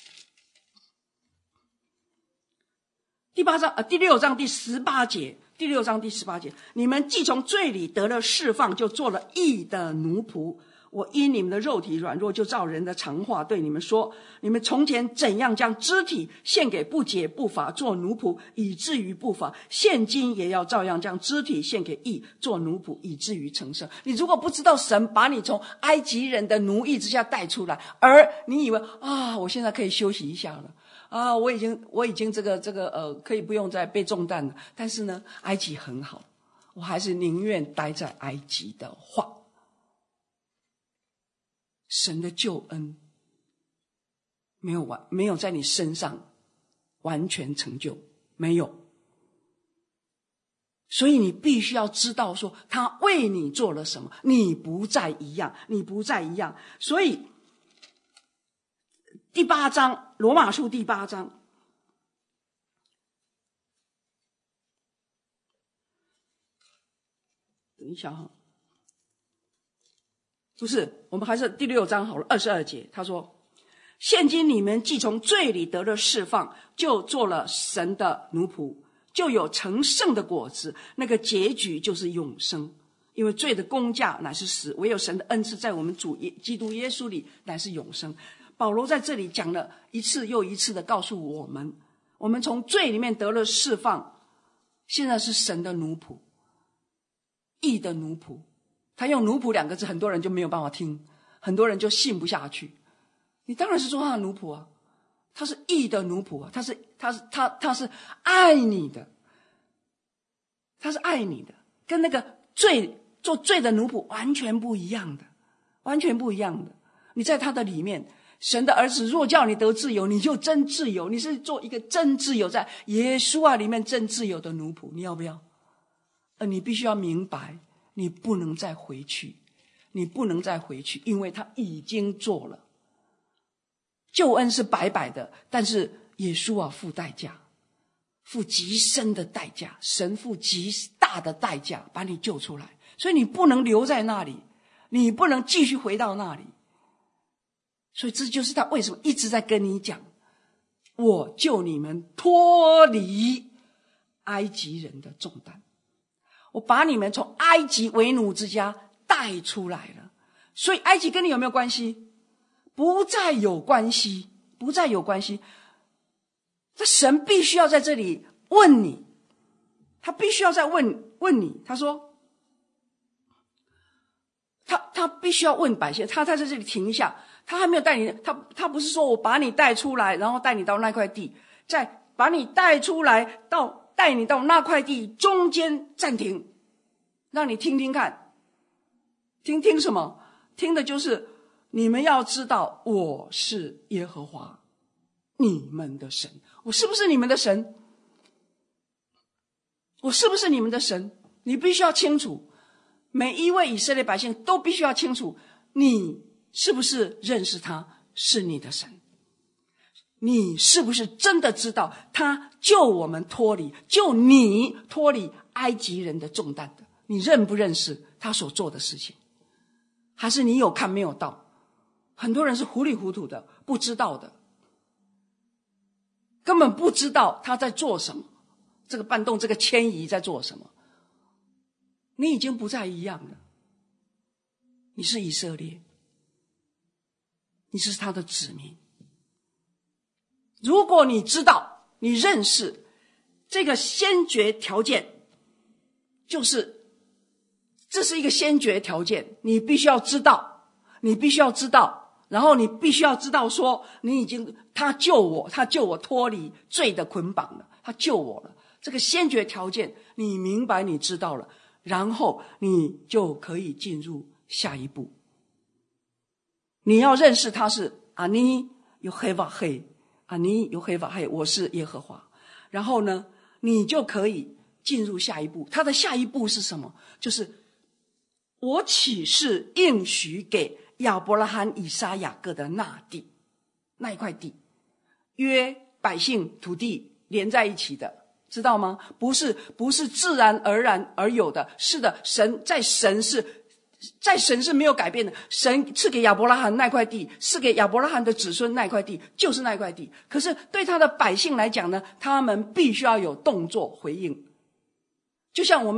第八章呃第六章第十八节，第六章第十八节，你们既从罪里得了释放，就做了义的奴仆。 我因你们的肉体软弱，就照人的常话对你们说：你们从前怎样将肢体献给不洁不法做奴仆，以至于不法，现今也要照样将肢体献给义做奴仆，以至于成圣。你如果不知道神把你从埃及人的奴役之下带出来，而你以为啊，我现在可以休息一下了啊，我已经我已经这个这个呃，可以不用再背重担了。但是呢，埃及很好，我还是宁愿待在埃及的话。神的救恩没有完，没有在你身上完全成就，没有。所以你必须要知道说他为你做了什么，你不再一样，你不再一样。所以第八章，罗马书第八章，等一下哈。不是，我们还是第六章好了，二十二节，他说：现今你们既从罪里得了释放，就做了神的奴仆，就有成圣的果子，那个结局就是永生。因为罪的工价乃是死，唯有神的恩赐在我们主基督耶稣里乃是永生。保罗在这里讲了一次又一次的告诉我们，我们从罪里面得了释放，现在是神的奴仆，义的奴仆。他用奴仆两个字，很多人就没有办法听，很多人就信不下去。你当然是做他的奴仆啊，他是义的奴仆啊，他是他是他他是爱你的，他是爱你的，跟那个罪做罪的奴仆完全不一样的，完全不一样的。你在他的里面，神的儿子若叫你得自由，你就真自由，你是做一个真自由，在耶稣啊里面真自由的奴仆，你要不要？呃，你必须要明白。你不能再回去，你不能再回去，因为他已经做了。救恩是白白的，但是耶稣啊付代价，付极深的代价，神付极大的代价把你救出来，所以你不能留在那里，你不能继续回到那里。所以这就是他为什么一直在跟你讲，我救你们脱离埃及人的重担，我把你们从埃及为奴之家带出来了。所以埃及跟你有没有关系？不再有关系，不再有关系。这神必须要在这里问你，他必须要再问问你。他说他他必须要问百姓，他他在这里停一下，他还没有带你，他他不是说我把你带出来然后带你到那块地，再把你带出来到带你到那块地中间暂停，让你听听看。听听什么？听的就是你们要知道我是耶和华你们的神。我是不是你们的神？我是不是你们的神？你必须要清楚，每一位以色列百姓都必须要清楚，你是不是认识他是你的神？你是不是真的知道他救我们脱离，救你脱离埃及人的重担的？你认不认识他所做的事情？还是你有看没有到？很多人是糊里糊涂的，不知道的，根本不知道他在做什么，这个搬动，这个迁移在做什么。你已经不再一样了，你是以色列，你是他的子民。如果你知道，你认识这个先决条件，就是这是一个先决条件，你必须要知道，你必须要知道，然后你必须要知道说，你已经他救我，他救我脱离罪的捆绑了，他救我了。这个先决条件你明白，你知道了，然后你就可以进入下一步。你要认识他是阿尼有黑瓦黑，阿尼有黑瓦黑，我是耶和华。然后呢，你就可以进入下一步。他的下一步是什么？就是我启示应许给亚伯拉罕、以撒、雅各的那地，那一块地，约百姓土地连在一起的，知道吗？不是不是自然而然而有的，是的，神在神是在神是没有改变的。神赐给亚伯拉罕那块地，是给亚伯拉罕的子孙那块地，就是那块地。可是对他的百姓来讲呢，他们必须要有动作回应。就像我们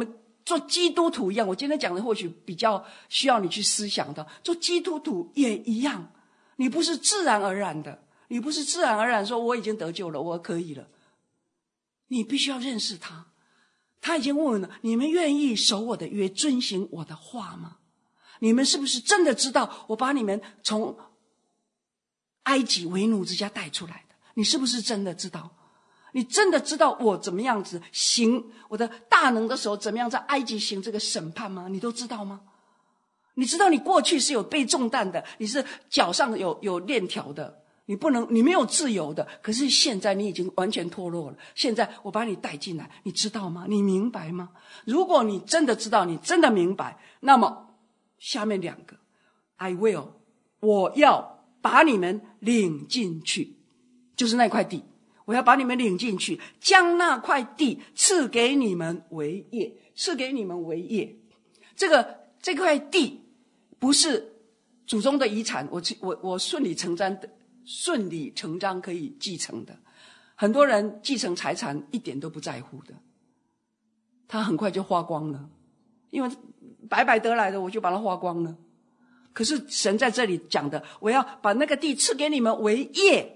做基督徒一样，我今天讲的或许比较需要你去思想的，做基督徒也一样，你不是自然而然的，你不是自然而然说我已经得救了，我可以了，你必须要认识他。他已经问了，你们愿意守我的约，遵行我的话吗？你们是不是真的知道我把你们从埃及为奴之家带出来的？你是不是真的知道？你真的知道我怎么样子行我的大能的时候，怎么样在埃及行这个审判吗？你都知道吗？你知道你过去是有背重担的，你是脚上有有链条的，你不能，你没有自由的。可是现在你已经完全脱落了，现在我把你带进来，你知道吗？你明白吗？如果你真的知道，你真的明白，那么下面两个 I will， 我要把你们领进去，就是那块地，我要把你们领进去，将那块地赐给你们为业，赐给你们为业。这个这块地不是祖宗的遗产，我我我顺理成章的顺理成章可以继承的。很多人继承财产一点都不在乎的，他很快就花光了，因为白白得来的我就把它花光了。可是神在这里讲的，我要把那个地赐给你们为业。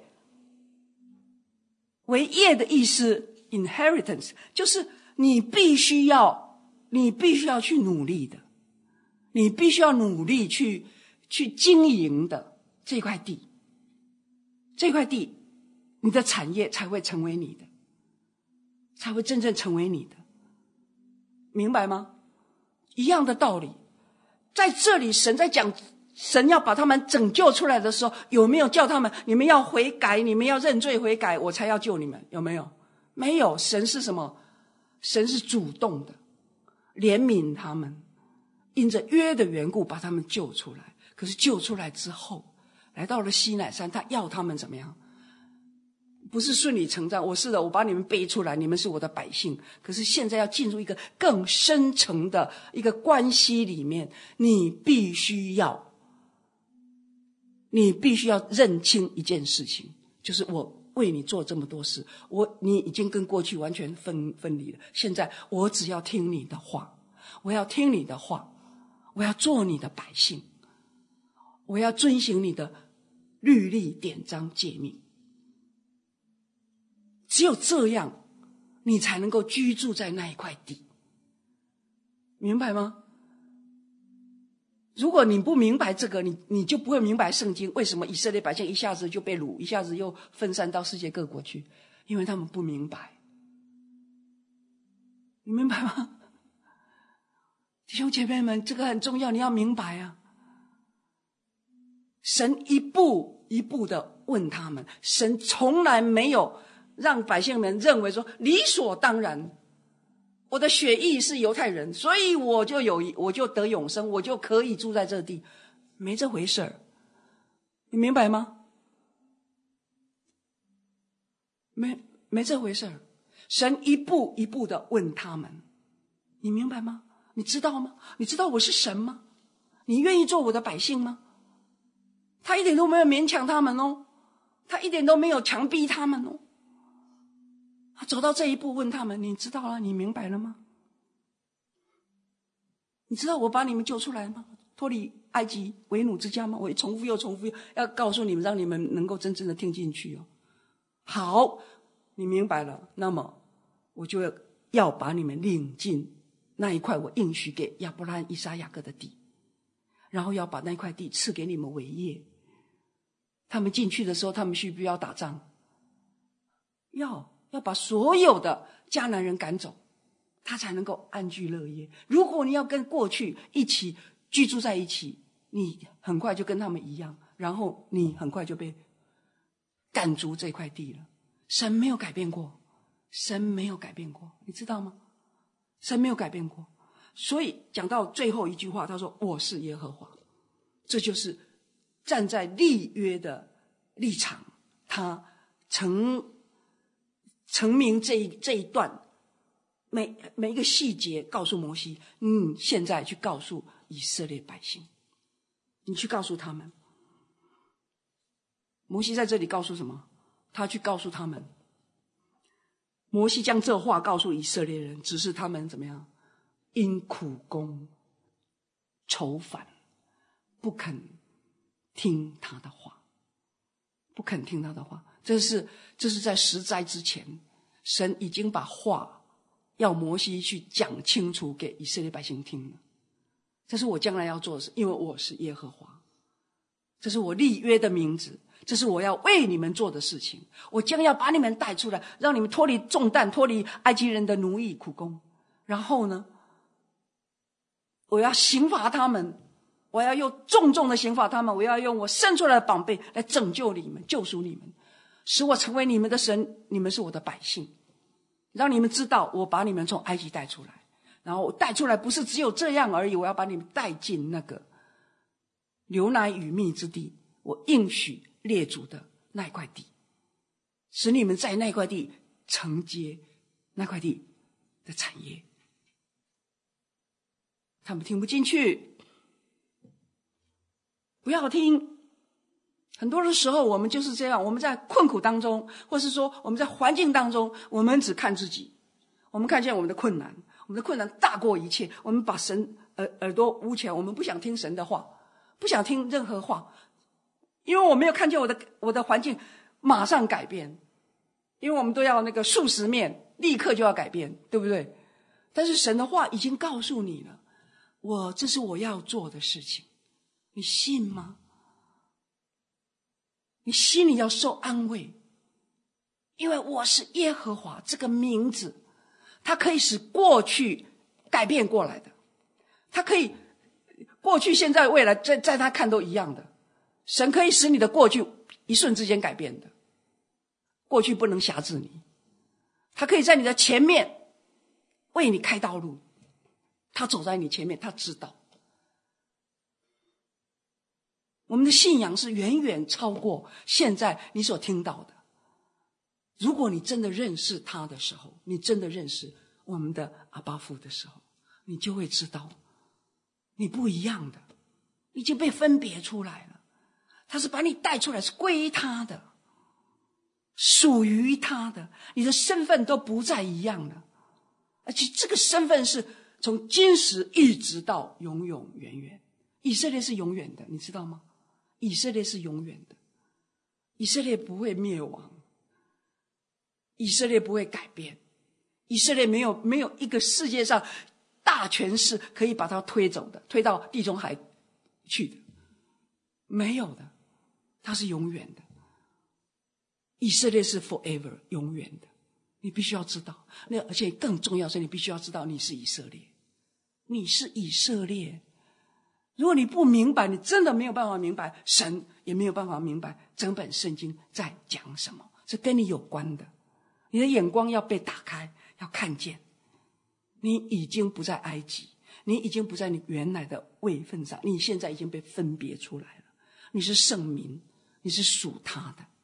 为业的意思 inheritance 就是你必须要你必须要去努力的，你必须要努力去去经营的这块地，这块地你的产业才会成为你的，才会真正成为你的，明白吗？一样的道理，在这里神在讲，神要把他们拯救出来的时候，有没有叫他们你们要悔改，你们要认罪悔改，我才要救你们？有没有？没有。神是什么？神是主动的怜悯他们，因着约的缘故把他们救出来。可是救出来之后，来到了西乃山，他要他们怎么样？不是顺理成章，我是的，我把你们背出来，你们是我的百姓。可是现在要进入一个更深层的一个关系里面，你必须要你必须要认清一件事情，就是我为你做这么多事，我你已经跟过去完全分分离了，现在我只要听你的话，我要听你的话，我要做你的百姓，我要遵行你的律例典章诫命。只有这样你才能够居住在那一块地，明白吗？如果你不明白这个，你你就不会明白圣经为什么以色列百姓一下子就被掳，一下子又分散到世界各国去，因为他们不明白。你明白吗？弟兄姐妹们，这个很重要，你要明白啊。神一步一步的问他们，神从来没有让百姓们认为说理所当然，我的血裔是犹太人，所以我就有我就得永生，我就可以住在这地，没这回事儿。你明白吗？没没这回事儿。神一步一步的问他们，你明白吗？你知道吗？你知道我是神吗？你愿意做我的百姓吗？他一点都没有勉强他们哦，他一点都没有强逼他们哦。他走到这一步问他们，你知道了，你明白了吗？你知道我把你们救出来吗？脱离埃及为奴之家吗？我重复又重复要告诉你们，让你们能够真正的听进去哦。好，你明白了，那么我就要把你们领进那一块我应许给亚伯拉罕、以撒、雅各的地，然后要把那块地赐给你们为业。他们进去的时候，他们需不需要打仗？要要把所有的迦南人赶走，他才能够安居乐业。如果你要跟过去一起居住在一起，你很快就跟他们一样，然后你很快就被赶逐这块地了。神没有改变过，神没有改变过，你知道吗？神没有改变过。所以讲到最后一句话，他说我是耶和华，这就是站在立约的立场，他成成明这一这一段每每一个细节告诉摩西，嗯，现在去告诉以色列百姓，你去告诉他们。摩西在这里告诉什么？他去告诉他们，摩西将这话告诉以色列人，只是他们怎么样？ 因苦功愁烦，不肯听他的话，不肯听他的话。这是这是在十灾之前，神已经把话要摩西去讲清楚给以色列百姓听了。这是我将来要做的事，因为我是耶和华，这是我立约的名字，这是我要为你们做的事情。我将要把你们带出来，让你们脱离重担，脱离埃及人的奴役苦工。然后呢，我要刑罚他们，我要用重重的刑罚他们，我要用我生出来的宝贝来拯救你们，救赎你们，使我成为你们的神，你们是我的百姓，让你们知道我把你们从埃及带出来。然后我带出来不是只有这样而已，我要把你们带进那个流奶与蜜之地，我应许列祖的那块地，使你们在那块地承接那块地的产业。他们听不进去，不要听。很多的时候我们就是这样，我们在困苦当中，或是说我们在环境当中，我们只看自己，我们看见我们的困难，我们的困难大过一切，我们把神耳耳朵捂起来，我们不想听神的话，不想听任何话，因为我没有看见我的我的环境马上改变，因为我们都要那个速食面，立刻就要改变，对不对？但是神的话已经告诉你了，我这是我要做的事情，你信吗？你心里要受安慰，因为我是耶和华这个名字，它可以使过去改变过来的，它可以过去现在未来在在他看都一样的。神可以使你的过去一瞬之间改变的，过去不能辖制你，他可以在你的前面为你开道路，他走在你前面，他知道。我们的信仰是远远超过现在你所听到的。如果你真的认识他的时候，你真的认识我们的阿爸父的时候，你就会知道你不一样的，已经被分别出来了。他是把你带出来，是归他的，属于他的，你的身份都不再一样了，而且这个身份是从今时一直到永永远远。以色列是永远的，你知道吗？以色列是永远的，以色列不会灭亡，以色列不会改变，以色列没有没有一个世界上大权势可以把它推走的，推到地中海去的，没有的，它是永远的。以色列是 forever 永远的，你必须要知道。那而且更重要是，你必须要知道你是以色列，你是以色列。如果你不明白，你真的没有办法明白，神也没有办法明白整本圣经在讲什么，是跟你有关的。你的眼光要被打开，要看见你已经不在埃及，你已经不在你原来的位分上，你现在已经被分别出来了，你是圣民，你是属他的，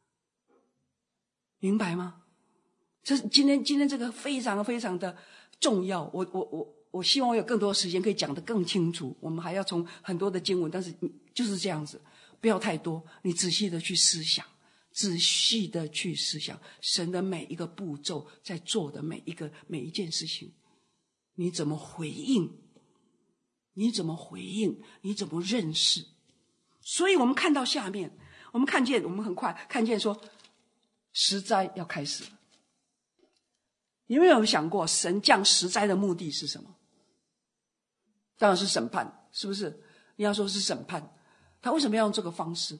明白吗？这今天今天这个非常非常的重要。我我我我希望我有更多的时间可以讲得更清楚，我们还要从很多的经文，但是就是这样子，不要太多，你仔细的去思想，仔细的去思想神的每一个步骤，在做的每一个每一件事情，你怎么回应，你怎么回应，你怎么认识。所以我们看到下面，我们看见，我们很快看见说十灾要开始了。你们有没有想过神降十灾的目的是什么？当然是审判，是不是？你要说是审判，他为什么要用这个方式？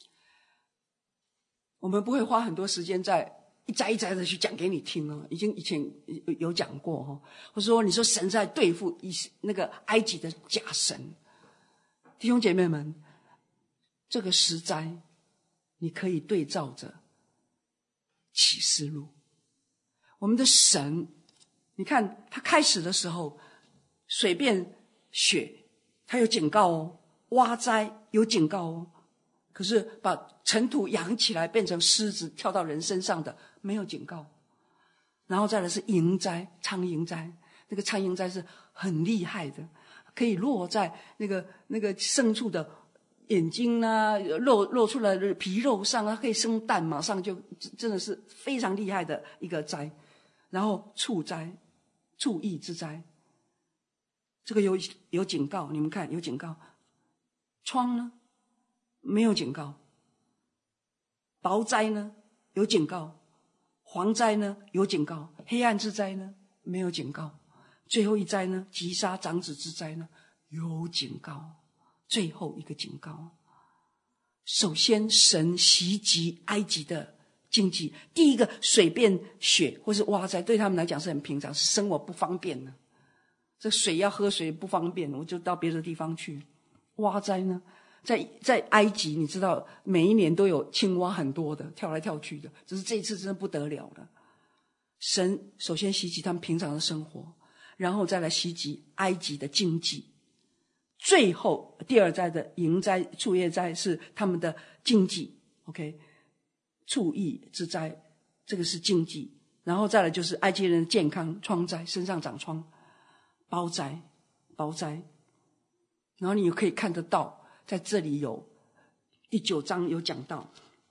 我们不会花很多时间在一灾一灾的去讲给你听啊，已经以前有讲过哈，或者说你说神在对付那个埃及的假神，弟兄姐妹们，这个十灾你可以对照着启示录。我们的神，你看他开始的时候，水变血，他有警告哦，挖灾有警告哦，可是把尘土扬起来变成狮子跳到人身上的没有警告。然后再来是蝇灾，苍蝇灾，那个苍蝇灾是很厉害的，可以落在那个那个牲畜的眼睛啊，露露出来的皮肉上，它可以生蛋，马上就真的是非常厉害的一个灾。然后畜灾，畜疫之灾， 这个有有警告，你们看有警告。疮呢？没有警告。雹灾呢？有警告。蝗灾呢？有警告。黑暗之灾呢？没有警告。最后一灾呢？击杀长子之灾呢？有警告。最后一个警告。首先神袭击埃及的经济，第一个水变血或是蛙灾对他们来讲是很平常，是生活不方便的，这水要喝水不方便，我就到别的地方去。蛙灾呢，在在埃及你知道每一年都有青蛙很多的跳来跳去的，只是这一次真的不得了了。神首先袭击他们平常的生活，然后再来袭击埃及的经济，最后第二灾的蝇灾畜业灾是他们的经济 OK 畜疫之灾，这个是经济，然后再来就是埃及人的健康，疮灾，身上长疮，雹灾雹灾。然后你可以看得到在这里有第九章有讲到，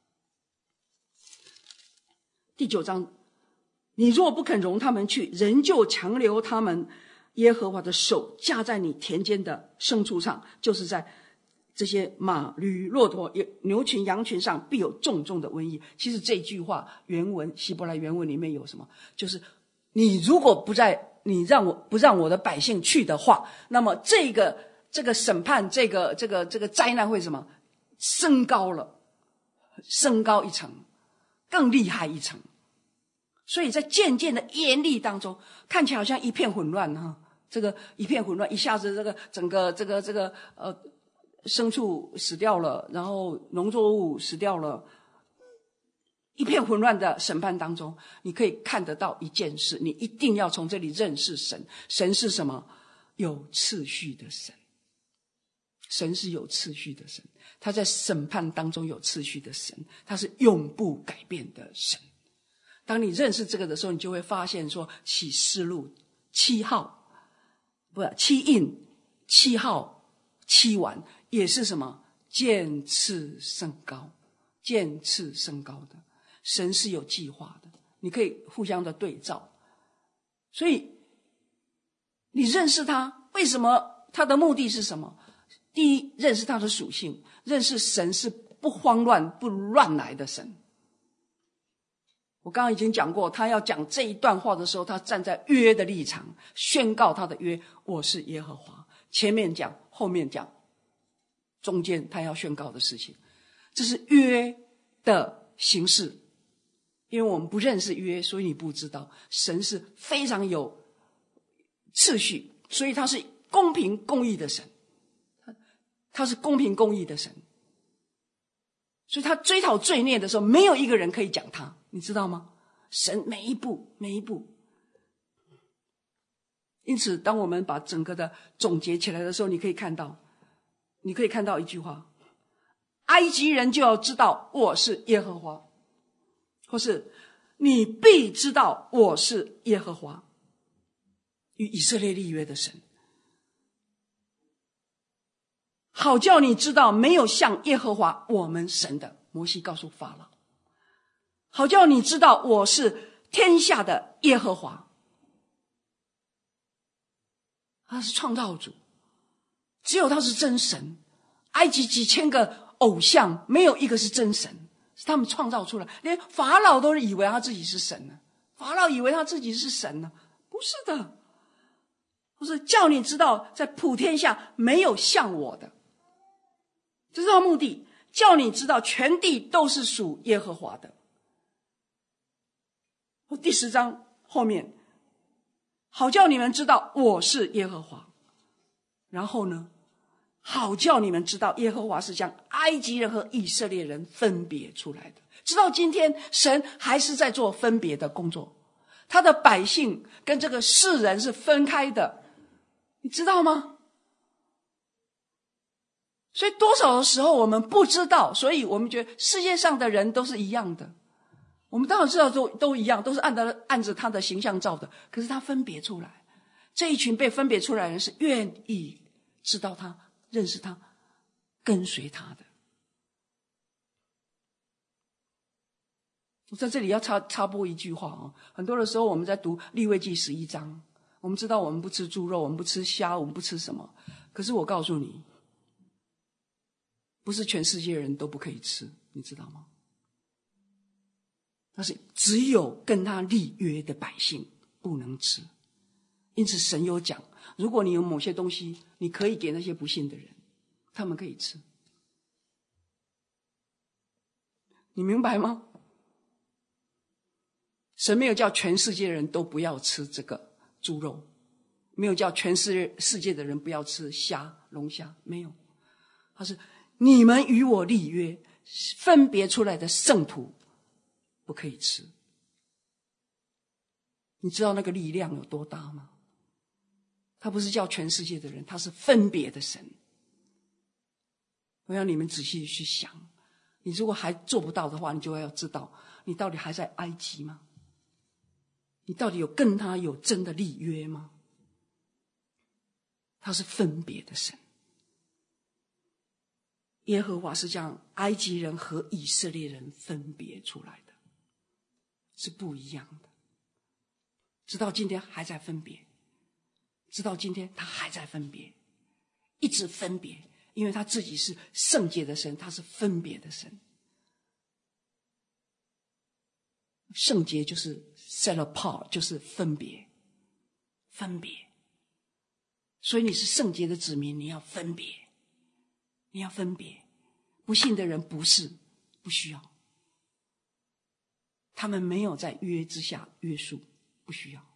第九章，你若不肯容他们去，仍旧强留他们，耶和华的手架在你田间的牲畜上，就是在这些马驴骆驼牛群羊群上必有重重的瘟疫。其实这句话原文希伯来原文里面有什么，就是你如果不在你让我不让我的百姓去的话，那么这个这个审判这个这个这个灾难会什么升高了，升高一层，更厉害一层。所以在渐渐的严厉当中，看起来好像一片混乱哈，这个一片混乱，一下子这个整个这个这个呃牲畜死掉了，然后农作物死掉了，一片混乱的审判当中，你可以看得到一件事，你一定要从这里认识神。神是什么？有次序的神。神是有次序的神，他在审判当中有次序的神，他是永不改变的神。当你认识这个的时候，你就会发现说，启示录七号不七印七号七丸也是什么？渐次升高，渐次升高的。神是有计划的，你可以互相的对照。所以你认识他，为什么？他的目的是什么？第一，认识他的属性，认识神是不慌乱不乱来的神。我刚刚已经讲过，他要讲这一段话的时候，他站在约的立场，宣告他的约，我是耶和华。前面讲，后面讲，中间他要宣告的事情，这是约的形式。因为我们不认识约，所以你不知道神是非常有次序，所以他是公平公义的神，他是公平公义的神，所以他追讨罪孽的时候，没有一个人可以讲他，你知道吗？神每一步每一步。因此当我们把整个的总结起来的时候，你可以看到你可以看到一句话，埃及人就要知道我是耶和华，或是你必知道我是耶和华，与以色列立约的神，好叫你知道没有像耶和华我们神的。摩西告诉法老，好叫你知道我是天下的耶和华。他是创造主，只有他是真神。埃及几千个偶像，没有一个是真神，是他们创造出来。连法老都以为他自己是神呢，法老以为他自己是神呢，不是的。我是叫你知道，在普天下没有像我的，这是他目的，叫你知道全地都是属耶和华的。第十章后面，好叫你们知道我是耶和华。然后呢，好叫你们知道耶和华是将埃及人和以色列人分别出来的。直到今天，神还是在做分别的工作，他的百姓跟这个世人是分开的，你知道吗？所以多少的时候我们不知道，所以我们觉得世界上的人都是一样的。我们当然知道都都一样，都是按照按着他的形象造的，可是他分别出来，这一群被分别出来的人是愿意知道他、认识他、跟随他的。我在这里要插插播一句话啊，很多的时候我们在读利未记十一章， 我们知道我们不吃猪肉，我们不吃虾，我们不吃什么。可是我告诉你，不是全世界人都不可以吃，你知道吗？但是只有跟他立约的百姓不能吃。因此神有讲，如果你有某些东西，你可以给那些不信的人，他们可以吃。你明白吗？神没有叫全世界人都不要吃这个猪肉，没有叫全世世界的人不要吃虾、龙虾，没有。他是你们与我立约，分别出来的圣徒不可以吃。你知道那个力量有多大吗？他不是叫全世界的人，他是分别的神。我要你们仔细去想，你如果还做不到的话，你就要知道你到底还在埃及吗？你到底有跟他有真的立约吗？他是分别的神。耶和华是将埃及人和以色列人分别出来的，是不一样的。直到今天还在分别，直到今天他还在分别，一直分别，因为他自己是圣洁的神，他是分别的神。圣洁就是 set apart， 就是分别，分别。所以你是圣洁的子民，你要分别，你要分别。不信的人不是，不需要，他们没有在约之下约束，不需要。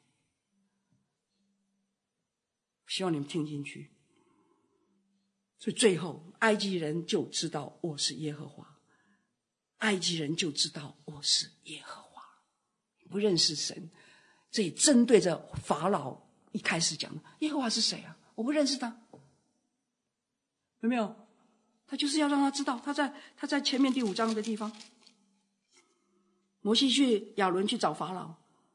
希望你们听进去。所以最后埃及人就知道我是耶和华，埃及人就知道我是耶和华。不认识神，这也针对着法老一开始讲的，耶和华是谁啊？我不认识他，有没有？他就是要让他知道，他在他在前面第五章的地方，摩西去亚伦去找法老，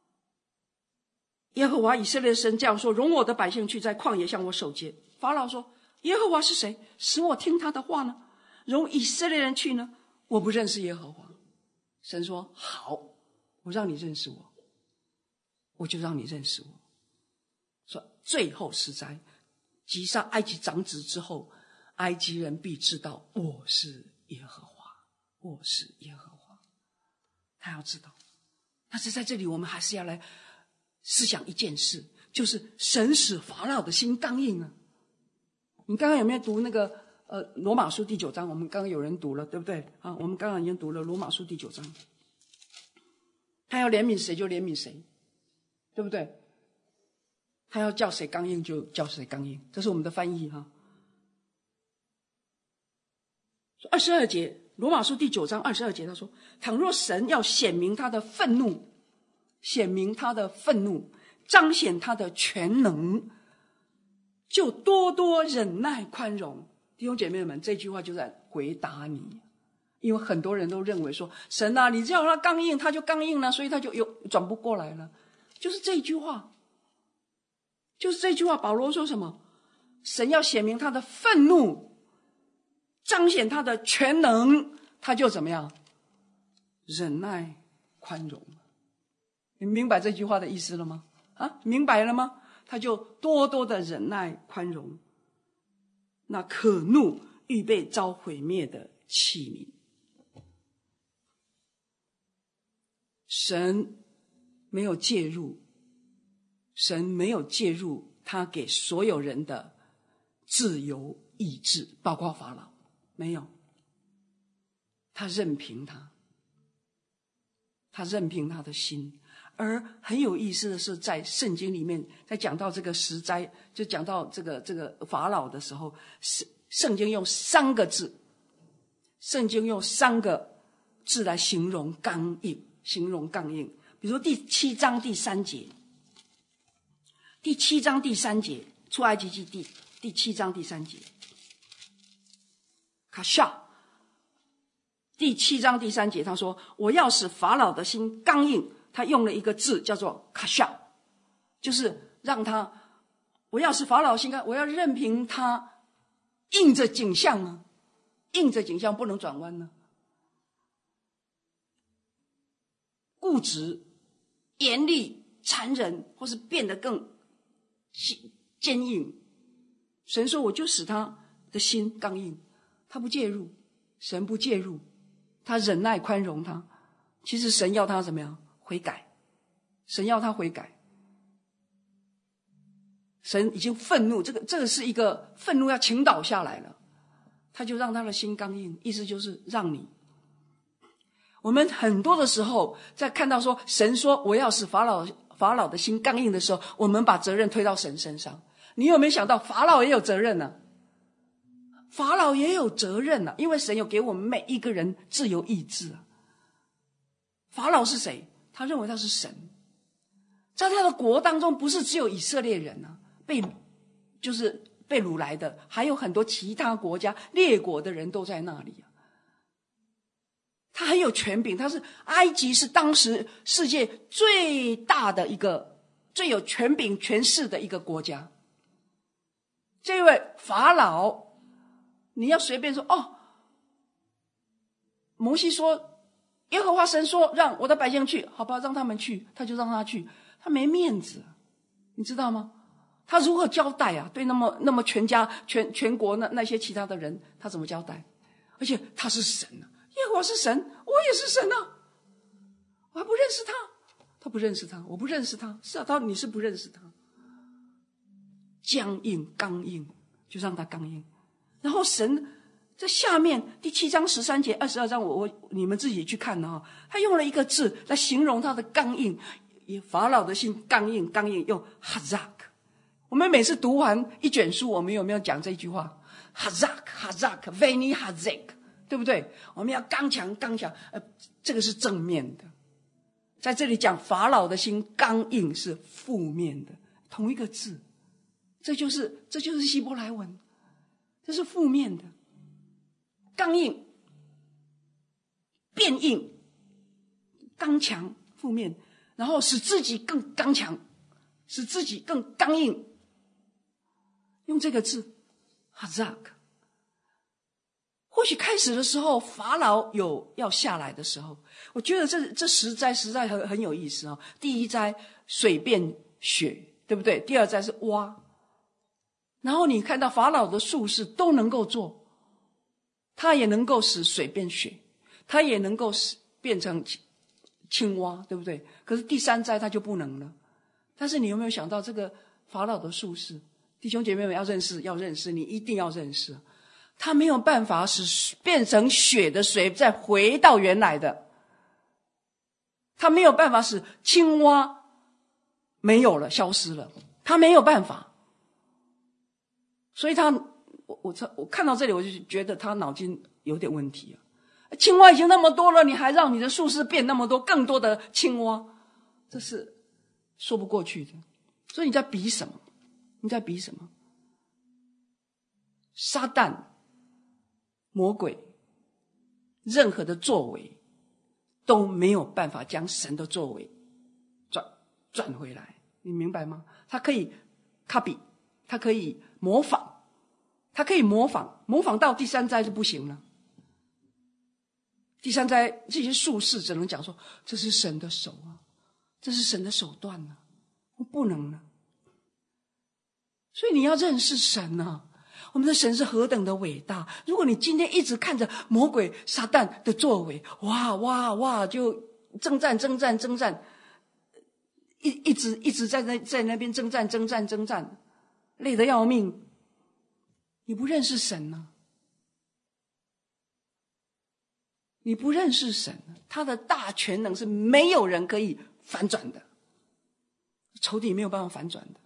耶和华以色列的神这样说：容我的百姓去，在旷野向我守节。法老说：耶和华是谁？使我听他的话呢？容以色列人去呢？我不认识耶和华。神说：好，我让你认识我，我就让你认识我。说最后实在击杀埃及长子之后，埃及人必知道我是耶和华，我是耶和华。他要知道。但是在这里我们还是要来思想一件事，就是神使法老的心刚硬啊。你刚刚有没有读那个呃罗马书第九章？我们刚刚有人读了，对不对啊？我们刚刚已经读了罗马书第九章。他要怜悯谁就怜悯谁，对不对？他要叫谁刚硬就叫谁刚硬，这是我们的翻译哈。二十二节，罗马书第九章二十二节，他说：倘若神要显明他的愤怒，显明他的愤怒，彰显他的全能，就多多忍耐宽容。弟兄姐妹们，这句话就在回答你。因为很多人都认为说，神啊，你叫他刚硬他就刚硬了，所以他就有转不过来了。就是这一句话，就是这句话。保罗说什么？神要显明他的愤怒，彰显他的全能，他就怎么样？忍耐宽容。你明白这句话的意思了吗？啊，明白了吗？他就多多的忍耐宽容，那可怒预备遭毁灭的器皿。神没有介入，神没有介入他给所有人的自由意志，包括法老，没有。他任凭他，他任凭他的心。而很有意思的是，在圣经里面，在讲到这个十灾，就讲到这个这个法老的时候，圣经用三个字，圣经用三个字来形容刚硬。形容刚硬，比如说第七章第三节，第七章第三节，出埃及记第第七章第三节，卡夏，第七章第三节，他说：“我要使法老的心刚硬。”他用了一个字叫做卡夏，就是让他，我要使法老的心刚，我要任凭他硬着景象啊，硬着景象不能转弯呢、啊。固执、严厉、残忍，或是变得更坚硬。神说我就使他的心刚硬，他不介入，神不介入，他忍耐宽容他。其实神要他怎么样？悔改。神要他悔改。神已经愤怒，这个这个是一个愤怒要倾倒下来了，他就让他的心刚硬，意思就是让你。我们很多的时候在看到说神说我要使法老法老的心刚硬的时候，我们把责任推到神身上。你有没有想到法老也有责任呢、啊？法老也有责任呢、啊，因为神有给我们每一个人自由意志啊。法老是谁？他认为他是神，在他的国当中不是只有以色列人啊，被就是被掳来的，还有很多其他国家列国的人都在那里啊。他很有权柄，他是埃及是当时世界最大的一个最有权柄权势的一个国家。这位法老，你要随便说哦，摩西说耶和华神说让我的百姓去，好吧，让他们去，他就让他去，他没面子，你知道吗？他如何交代啊？对那么那么全家全全国那那些其他的人，他怎么交代？而且他是神啊，耶和华是神，我也是神啊，我还不认识他，他不认识他，我不认识他，是啊，他你是不认识他，僵硬刚硬，就让他刚硬。然后神在下面第七章十三节二十二章，我我你们自己去看啊，他用了一个字来形容他的刚硬，法老的心刚硬刚硬，用 hazak。我们每次读完一卷书，我们有没有讲这句话 hazak hazak veni hazak， 对不对？我们要刚强刚强，呃，这个是正面的。在这里讲法老的心刚硬是负面的，同一个字，这就是这就是希伯来文，这是负面的。刚硬变硬，刚强负面，然后使自己更刚强，使自己更刚硬，用这个字 hazak。 或许开始的时候法老有要下来的时候，我觉得这这十灾实在很很有意思哦。第一灾水变血，对不对？第二灾是蛙，然后你看到法老的术士都能够做，他也能够使水变血，他也能够使变成青蛙，对不对？可是第三灾他就不能了。但是你有没有想到这个法老的术士？弟兄姐妹们要认识，要认识，你一定要认识。他没有办法使变成血的水再回到原来的，他没有办法使青蛙没有了消失了，他没有办法。所以他我我我看到这里我就觉得他脑筋有点问题啊！青蛙已经那么多了，你还让你的术士变那么多更多的青蛙，这是说不过去的。所以你在比什么？你在比什么？撒旦魔鬼任何的作为都没有办法将神的作为转转回来，你明白吗？他可以 copy， 他可以模仿，他可以模仿，模仿到第三灾就不行了。第三灾这些术士只能讲说这是神的手啊，这是神的手段啊，我不能了。所以你要认识神啊，我们的神是何等的伟大！如果你今天一直看着魔鬼撒旦的作为，哇哇哇，就征战征战征战，一一直一直在那在那边征战征战征战，累得要命，你不认识神啊，你不认识神，他的大全能是没有人可以反转的，仇敌没有办法反转的。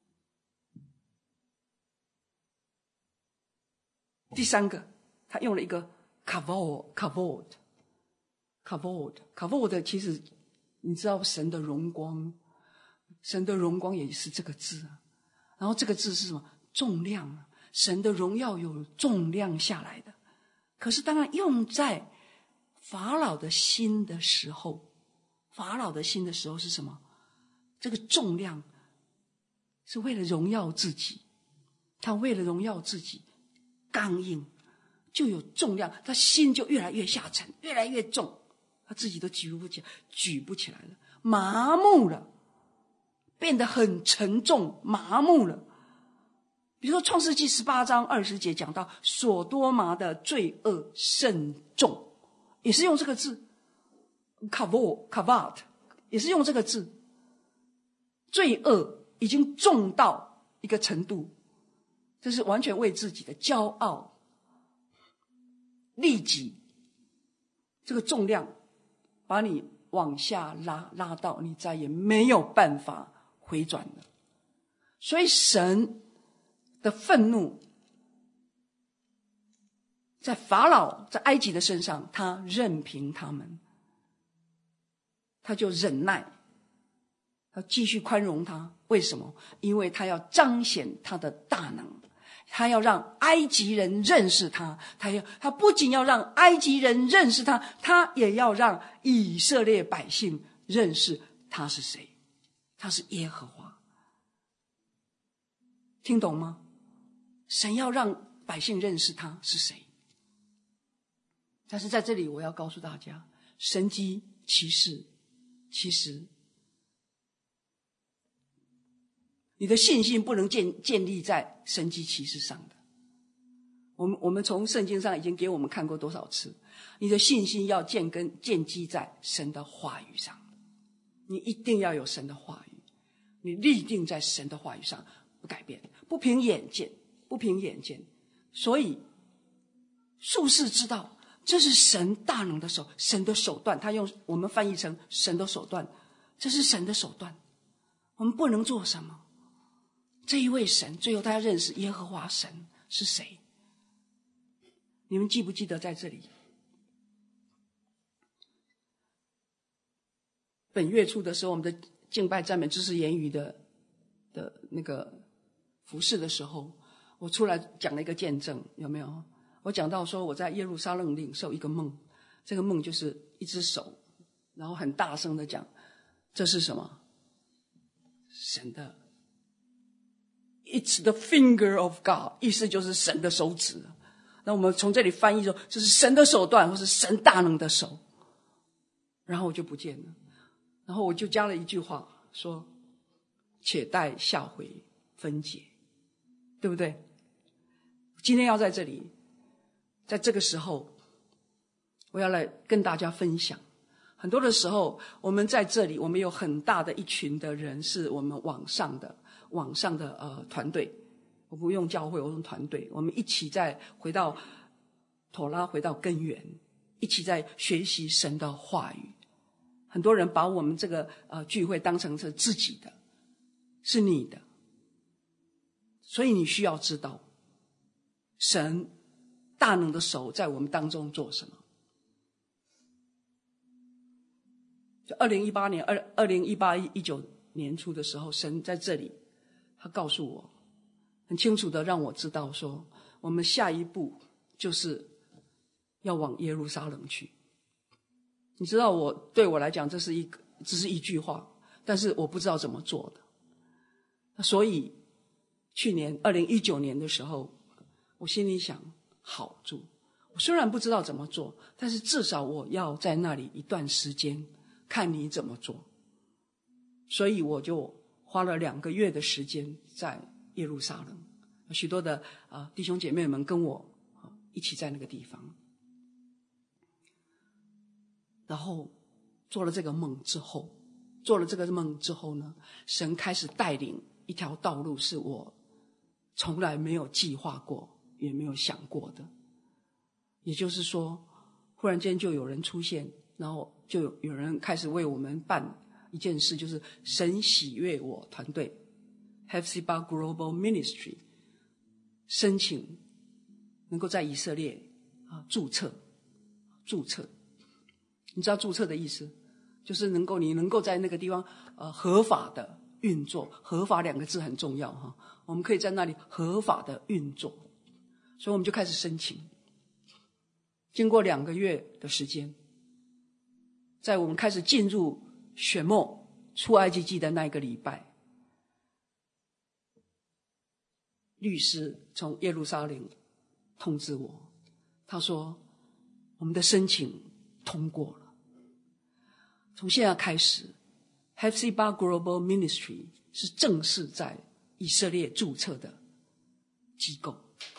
第三个，他用了一个 kavod kavod kavod kavod， 其实你知道神的荣光，神的荣光也是这个字啊。然后这个字是什么？重量啊，神的荣耀有重量下来的。可是当然用在法老的心的时候，法老的心的时候是什么？这个重量是为了荣耀自己，他为了荣耀自己刚硬，就有重量，他心就越来越下沉，越来越重，他自己都举不起来，举不起来了，麻木了， 变得很沉重麻木了。比如说创世纪十八章二十节讲到所多玛的罪恶甚重，也是用这个字 kavod kavod 也是用这个字，罪恶已经重到一个程度，这是完全为自己的骄傲利己这个重量把你往下拉，拉到你再也没有办法回转了。所以神的愤怒在法老在埃及的身上，他任凭他们，他就忍耐，他继续宽容他。为什么？因为他要彰显他的大能，他要让埃及人认识他，他要他不仅要让埃及人认识他，他也要让以色列百姓认识他是谁，他是耶和华。听懂吗？神要让百姓认识他是谁。但是在这里我要告诉大家，神迹奇事其实你的信心不能建建立在神迹奇事上的。我们我们从圣经上已经给我们看过多少次，你的信心要建根建基在神的话语上。你一定要有神的话语，你立定在神的话语上不改变，不凭眼见，不凭眼见。所以术士知道这是神大能的手，神的手段，他用我们翻译成神的手段，这是神的手段。我们不能做什么？这一位神，最后大家认识耶和华神是谁？你们记不记得在这里本月初的时候，我们的敬拜赞美知识言语的的那个服事的时候，我出来讲了一个见证，有没有？我讲到说我在耶路撒冷领受一个梦，这个梦就是一只手，然后很大声的讲，这是什么？神的 It's the finger of God， 意思就是神的手指。那我们从这里翻译说，这是神的手段，或是神大能的手。然后我就不见了，然后我就加了一句话说，且待下回分解，对不对？今天要在这里，在这个时候我要来跟大家分享。很多的时候我们在这里，我们有很大的一群的人是我们网上的网上的呃团队，我不用教会，我用团队，我们一起再回到妥拉，回到根源，一起在学习神的话语。很多人把我们这个呃聚会当成是自己的，是你的，所以你需要知道神大能的手在我们当中做什么。就二零一八年二二零一八一九年初的时候，神在这里他告诉我很清楚的让我知道说，我们下一步就是要往耶路撒冷去。你知道我对我来讲这是一个只是一句话，但是我不知道怎么做的。所以去年二零一九年的时候，我心里想好住，我虽然不知道怎么做，但是至少我要在那里一段时间看你怎么做。所以我就花了两个月的时间在耶路撒冷，许多的、呃、弟兄姐妹们跟我、呃、一起在那个地方。然后做了这个梦之后，做了这个梦之后呢，神开始带领一条道路是我从来没有计划过也没有想过的。也就是说忽然间就有人出现，然后就有有人开始为我们办一件事，就是神喜悦我团队 Hephzibah Global Ministry 申请能够在以色列啊注册注册。你知道注册的意思，就是能够你能够在那个地方呃合法的运作。合法两个字很重要哈，我们可以在那里合法的运作。所以我们就开始申请。经过两个月的时间，在我们开始进入选末出埃及记的那一个礼拜，律师从耶路撒冷通知我，他说我们的申请通过了。从现在开始 Hephzibah Global Ministry 是正式在以色列注册的机构。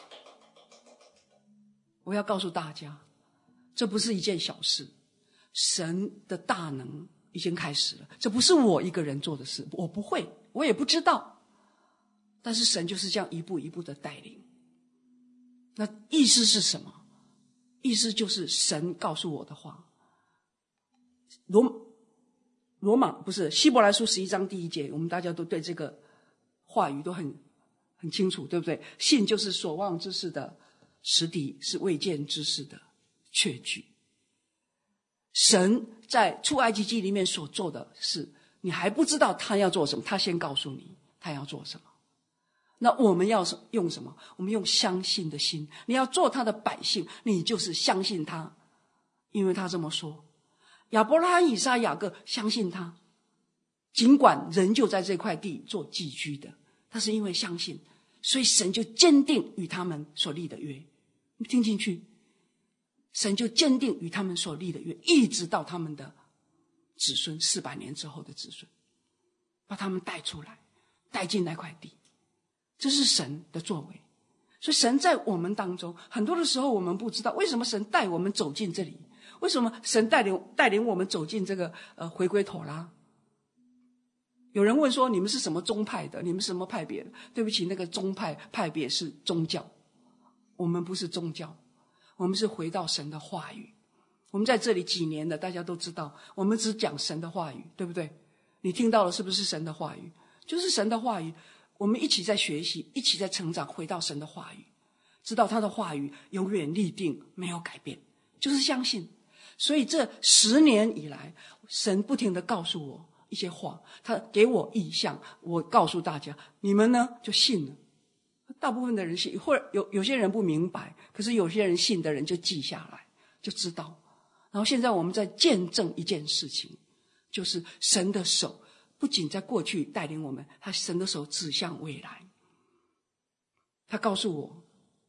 我要告诉大家，这不是一件小事，神的大能已经开始了，这不是我一个人做的事，我不会，我也不知道，但是神就是这样一步一步的带领。那意思是什么？意思就是神告诉我的话。罗罗马不是希伯来书十一章第一节，我们大家都对这个话语都很很清楚，对不对？信就是所望之事的实底，是未见之事的确据。神在出埃及记里面所做的事，你还不知道他要做什么，他先告诉你他要做什么。那我们要用什么？我们用相信的心。你要做他的百姓，你就是相信他，因为他这么说。亚伯拉罕、以撒、雅各相信他，尽管人就在这块地做寄居的，但是因为相信，所以神就坚定与他们所立的约。你听进去，神就坚定与他们所立的约，一直到他们的子孙四百年之后的子孙，把他们带出来，带进那块地。这是神的作为。所以神在我们当中，很多的时候我们不知道为什么神带我们走进这里，为什么神带领带领我们走进这个呃回归妥拉。有人问说，你们是什么宗派的？你们是什么派别的？对不起，那个宗派派别是宗教，我们不是宗教，我们是回到神的话语。我们在这里几年了，大家都知道，我们只讲神的话语，对不对？你听到了是不是神的话语？就是神的话语。我们一起在学习，一起在成长，回到神的话语，知道他的话语永远立定，没有改变，就是相信。所以这十年以来，神不停地告诉我一些话，他给我意象，我告诉大家，你们呢就信了。大部分的人信，或者有有些人不明白，可是有些人信的人就记下来，就知道。然后现在我们在见证一件事情，就是神的手不仅在过去带领我们，他神的手指向未来。他告诉我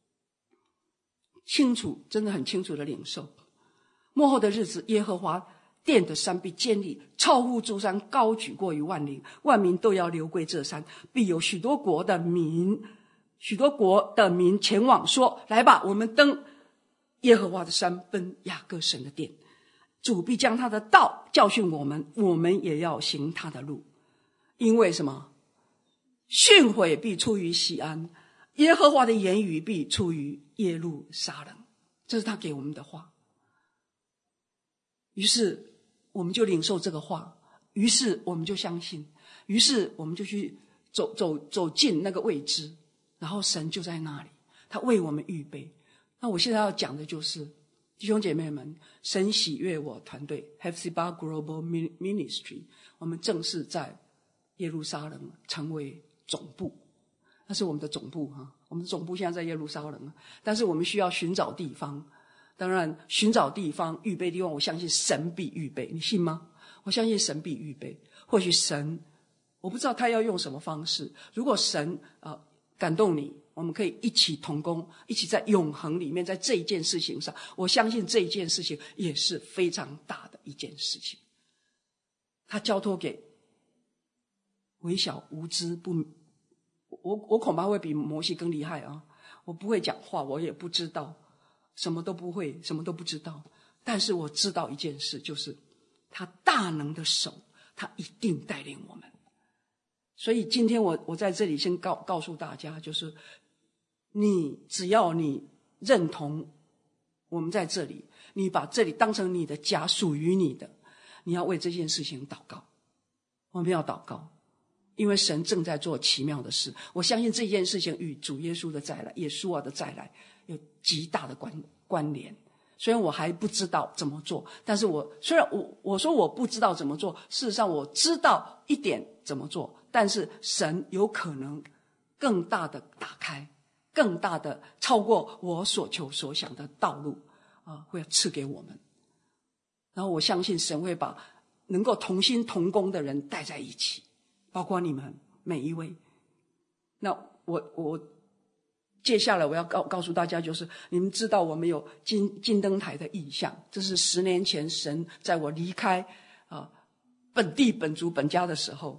清楚，真的很清楚的领受，末后的日子，耶和华殿的山必坚立，超乎诸山，高举过于万岭，万民都要流归这山，必有许多国的民许多国的民前往说，来吧，我们登耶和华的山，奔雅各神的殿。主必将他的道教训我们，我们也要行他的路。因为什么？训诲必出于锡安，耶和华的言语必出于耶路撒冷。这是他给我们的话。于是我们就领受这个话，于是我们就相信，于是我们就去走走走进那个未知，然后神就在那里，他为我们预备。那我现在要讲的就是弟兄姐妹们，神喜悦我团队 Hephzibah Global Ministry， 我们正式在耶路撒冷成为总部，那是我们的总部哈。我们的总部现在在耶路撒冷，但是我们需要寻找地方。当然，寻找地方、预备地方，我相信神必预备，你信吗？我相信神必预备。或许神，我不知道他要用什么方式。如果神呃感动你，我们可以一起同工，一起在永恒里面，在这一件事情上，我相信这一件事情也是非常大的一件事情。他交托给微小无知不，我我恐怕会比摩西更厉害啊！我不会讲话，我也不知道，什么都不会，什么都不知道。但是我知道一件事，就是他大能的手，他一定带领我们。所以今天我我在这里先告告诉大家，就是你只要你认同我们在这里，你把这里当成你的家，属于你的，你要为这件事情祷告。我们要祷告，因为神正在做奇妙的事。我相信这件事情与主耶稣的再来，耶稣的再来有极大的关关联。虽然我还不知道怎么做，但是我虽然我我说我不知道怎么做，事实上我知道一点怎么做，但是神有可能更大的打开，更大的超过我所求所想的道路啊，会赐给我们。然后我相信神会把能够同心同工的人带在一起，包括你们每一位。那我我接下来我要告告诉大家，就是你们知道我们有金金灯台的意象，这是十年前神在我离开啊本地本族本家的时候，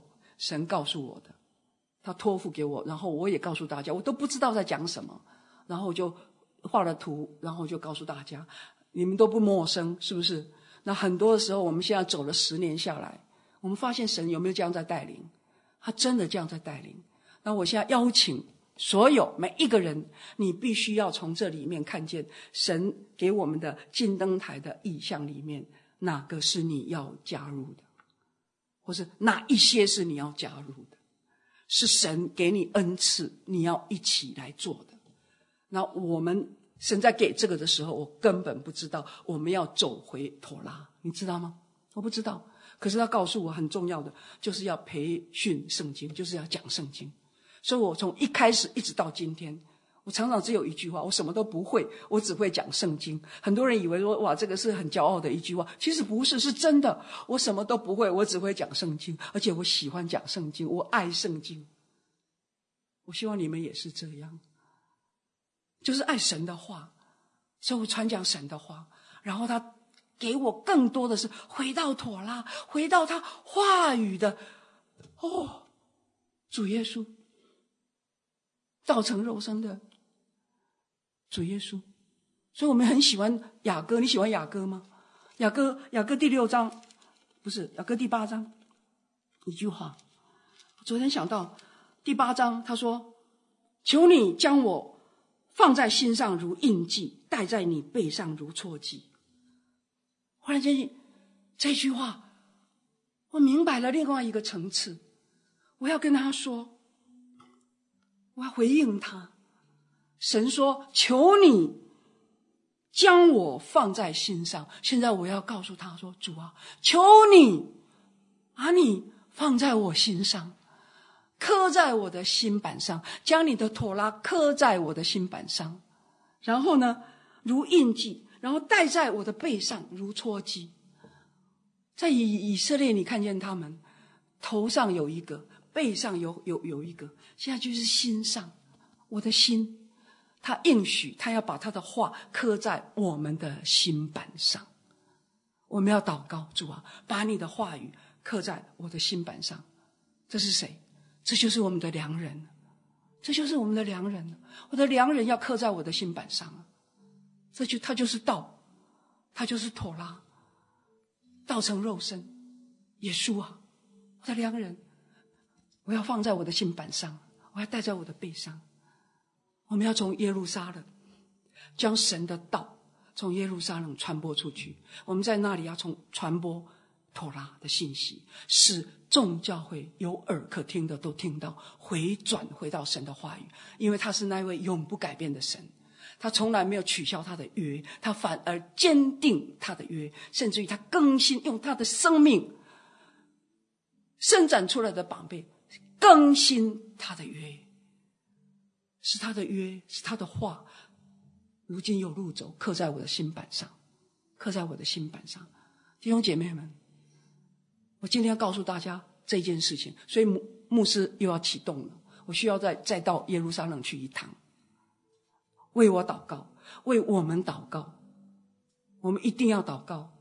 神告诉我的，他托付给我，然后我也告诉大家，我都不知道在讲什么，然后我就画了图，然后就告诉大家，你们都不陌生，是不是？那很多的时候，我们现在走了十年下来，我们发现神有没有这样在带领？他真的这样在带领。那我现在邀请所有每一个人，你必须要从这里面看见神给我们的金灯台的意象里面，哪个是你要加入的，或是哪一些是你要加入的，是神给你恩赐，你要一起来做的。那我们神在给这个的时候，我根本不知道我们要走回妥拉，你知道吗？我不知道。可是他告诉我很重要的就是要培训圣经，就是要讲圣经。所以我从一开始一直到今天，我常常只有一句话，我什么都不会，我只会讲圣经。很多人以为说哇，这个是很骄傲的一句话，其实不是，是真的。我什么都不会，我只会讲圣经，而且我喜欢讲圣经，我爱圣经。我希望你们也是这样，就是爱神的话，所以我传讲神的话，然后他给我更多的是回到妥拉，回到他话语的哦，主耶稣道成肉身的主耶稣。所以我们很喜欢雅歌，你喜欢雅歌吗？雅歌雅歌第六章，不是雅歌第八章，一句话，昨天想到第八章，他说，求你将我放在心上如印记，戴在你背上如戳记。忽然间这句话我明白了另外一个层次，我要跟他说，我要回应他。神说，求你将我放在心上。现在我要告诉他说，主啊，求你把你放在我心上，刻在我的心板上，将你的妥拉刻在我的心板上，然后呢如印记，然后戴在我的背上如戳记。在以以色列你看见他们头上有一个，背上有有有一个，现在就是心上，我的心，他应许他要把他的话刻在我们的心板上。我们要祷告，主啊，把你的话语刻在我的心板上。这是谁？这就是我们的良人，这就是我们的良人。我的良人要刻在我的心板上，这就他就是道，他就是妥拉，道成肉身，耶稣啊，我的良人，我要放在我的心板上，我要带在我的背上。我们要从耶路撒冷将神的道从耶路撒冷传播出去，我们在那里要从传播妥拉的信息，使众教会有耳可听的都听到，回转回到神的话语。因为他是那位永不改变的神，他从来没有取消他的约，他反而坚定他的约，甚至于他更新，用他的生命伸展出来的宝贝更新他的约，是他的约，是他的话，如今有路走，刻在我的心板上，刻在我的心板上。弟兄姐妹们，我今天要告诉大家这件事情，所以牧牧师又要启动了，我需要再再到耶路撒冷去一趟，为我祷告，为我们祷告，我们一定要祷告。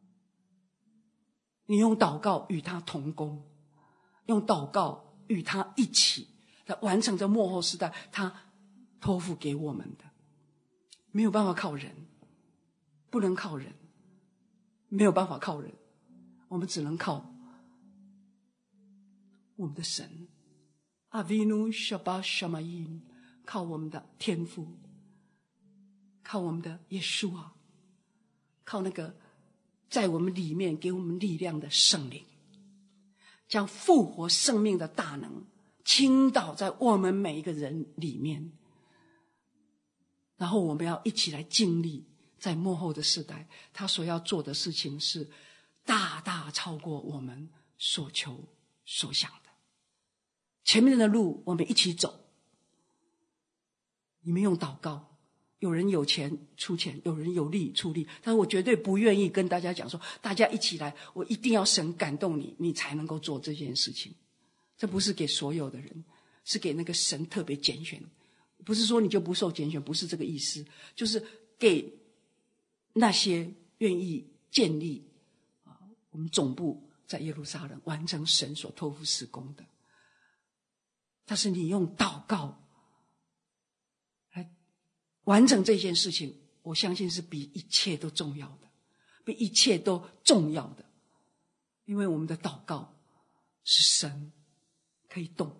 你用祷告与他同工，用祷告与他一起来完成这末后时代他托付给我们的。没有办法靠人，不能靠人，没有办法靠人，我们只能靠我们的神，阿维努shabbah shamayim，靠我们的天父，靠我们的耶稣啊，靠那个在我们里面给我们力量的圣灵，将复活生命的大能倾倒在我们每一个人里面。然后我们要一起来经历在末后的世代，他所要做的事情是大大超过我们所求所想的。前面的路我们一起走，你们用祷告，有人有钱出钱，有人有力出力，但是我绝对不愿意跟大家讲说大家一起来，我一定要神感动你，你才能够做这件事情。这不是给所有的人，是给那个神特别拣选，不是说你就不受拣选，不是这个意思，就是给那些愿意建立啊我们总部在耶路撒冷完成神所托付事工的。 但是你用祷告来完成这件事情，我相信是比一切都重要的，比一切都重要的。因为我们的祷告是神可以动，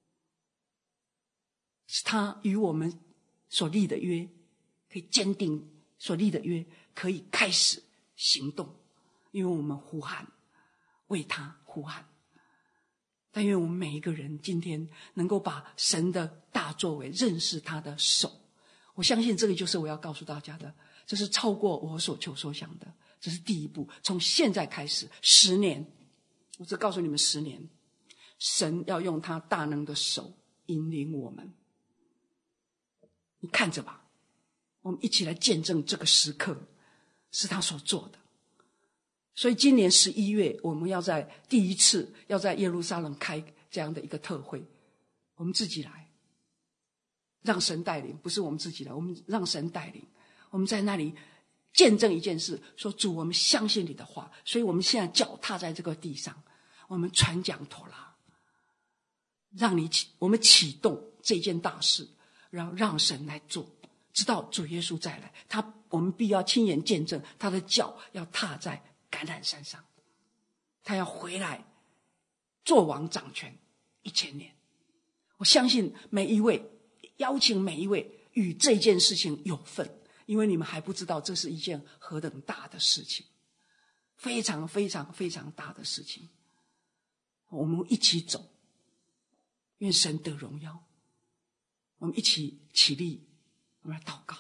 是他与我们所立的约可以坚定，所立的约可以开始行动，因为我们呼喊，为他呼喊。但愿我们每一个人今天能够把神的大作为认识他的手。我相信这个就是我要告诉大家的，这是超过我所求所想的，这是第一步。从现在开始十年，我只告诉你们十年，神要用他大能的手引领我们。你看着吧，我们一起来见证这个时刻是他所做的。所以今年十一月我们要在第一次要在耶路撒冷开这样的一个特会，我们自己来，让神带领，不是我们自己来，我们让神带领。我们在那里见证一件事，说主，我们相信你的话，所以我们现在脚踏在这个地上，我们传讲妥拉，让你启我们启动这件大事，然后让神来做，直到主耶稣再来，他我们必要亲眼见证他的脚要踏在橄榄山上，他要回来做王掌权一千年。我相信每一位，邀请每一位与这件事情有份，因为你们还不知道这是一件何等大的事情，非常非常非常大的事情。我们一起走，愿神得荣耀。我们一起起立，我们来祷告。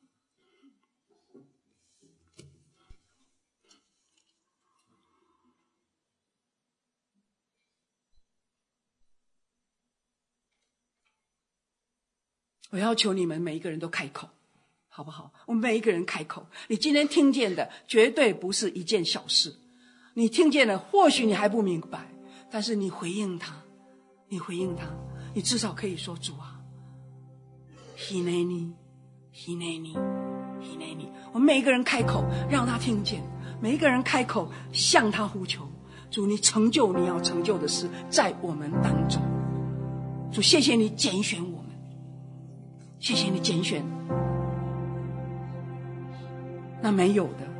我要求你们每一个人都开口，好不好？我们每一个人开口。你今天听见的绝对不是一件小事，你听见了或许你还不明白，但是你回应他，你回应他，你至少可以说，主啊，希内尼希内尼希内尼。我们每一个人开口让他听见，每一个人开口向他呼求，主，你成就你要成就的事在我们当中。主，谢谢你拣选我们，谢谢你拣选那没有的、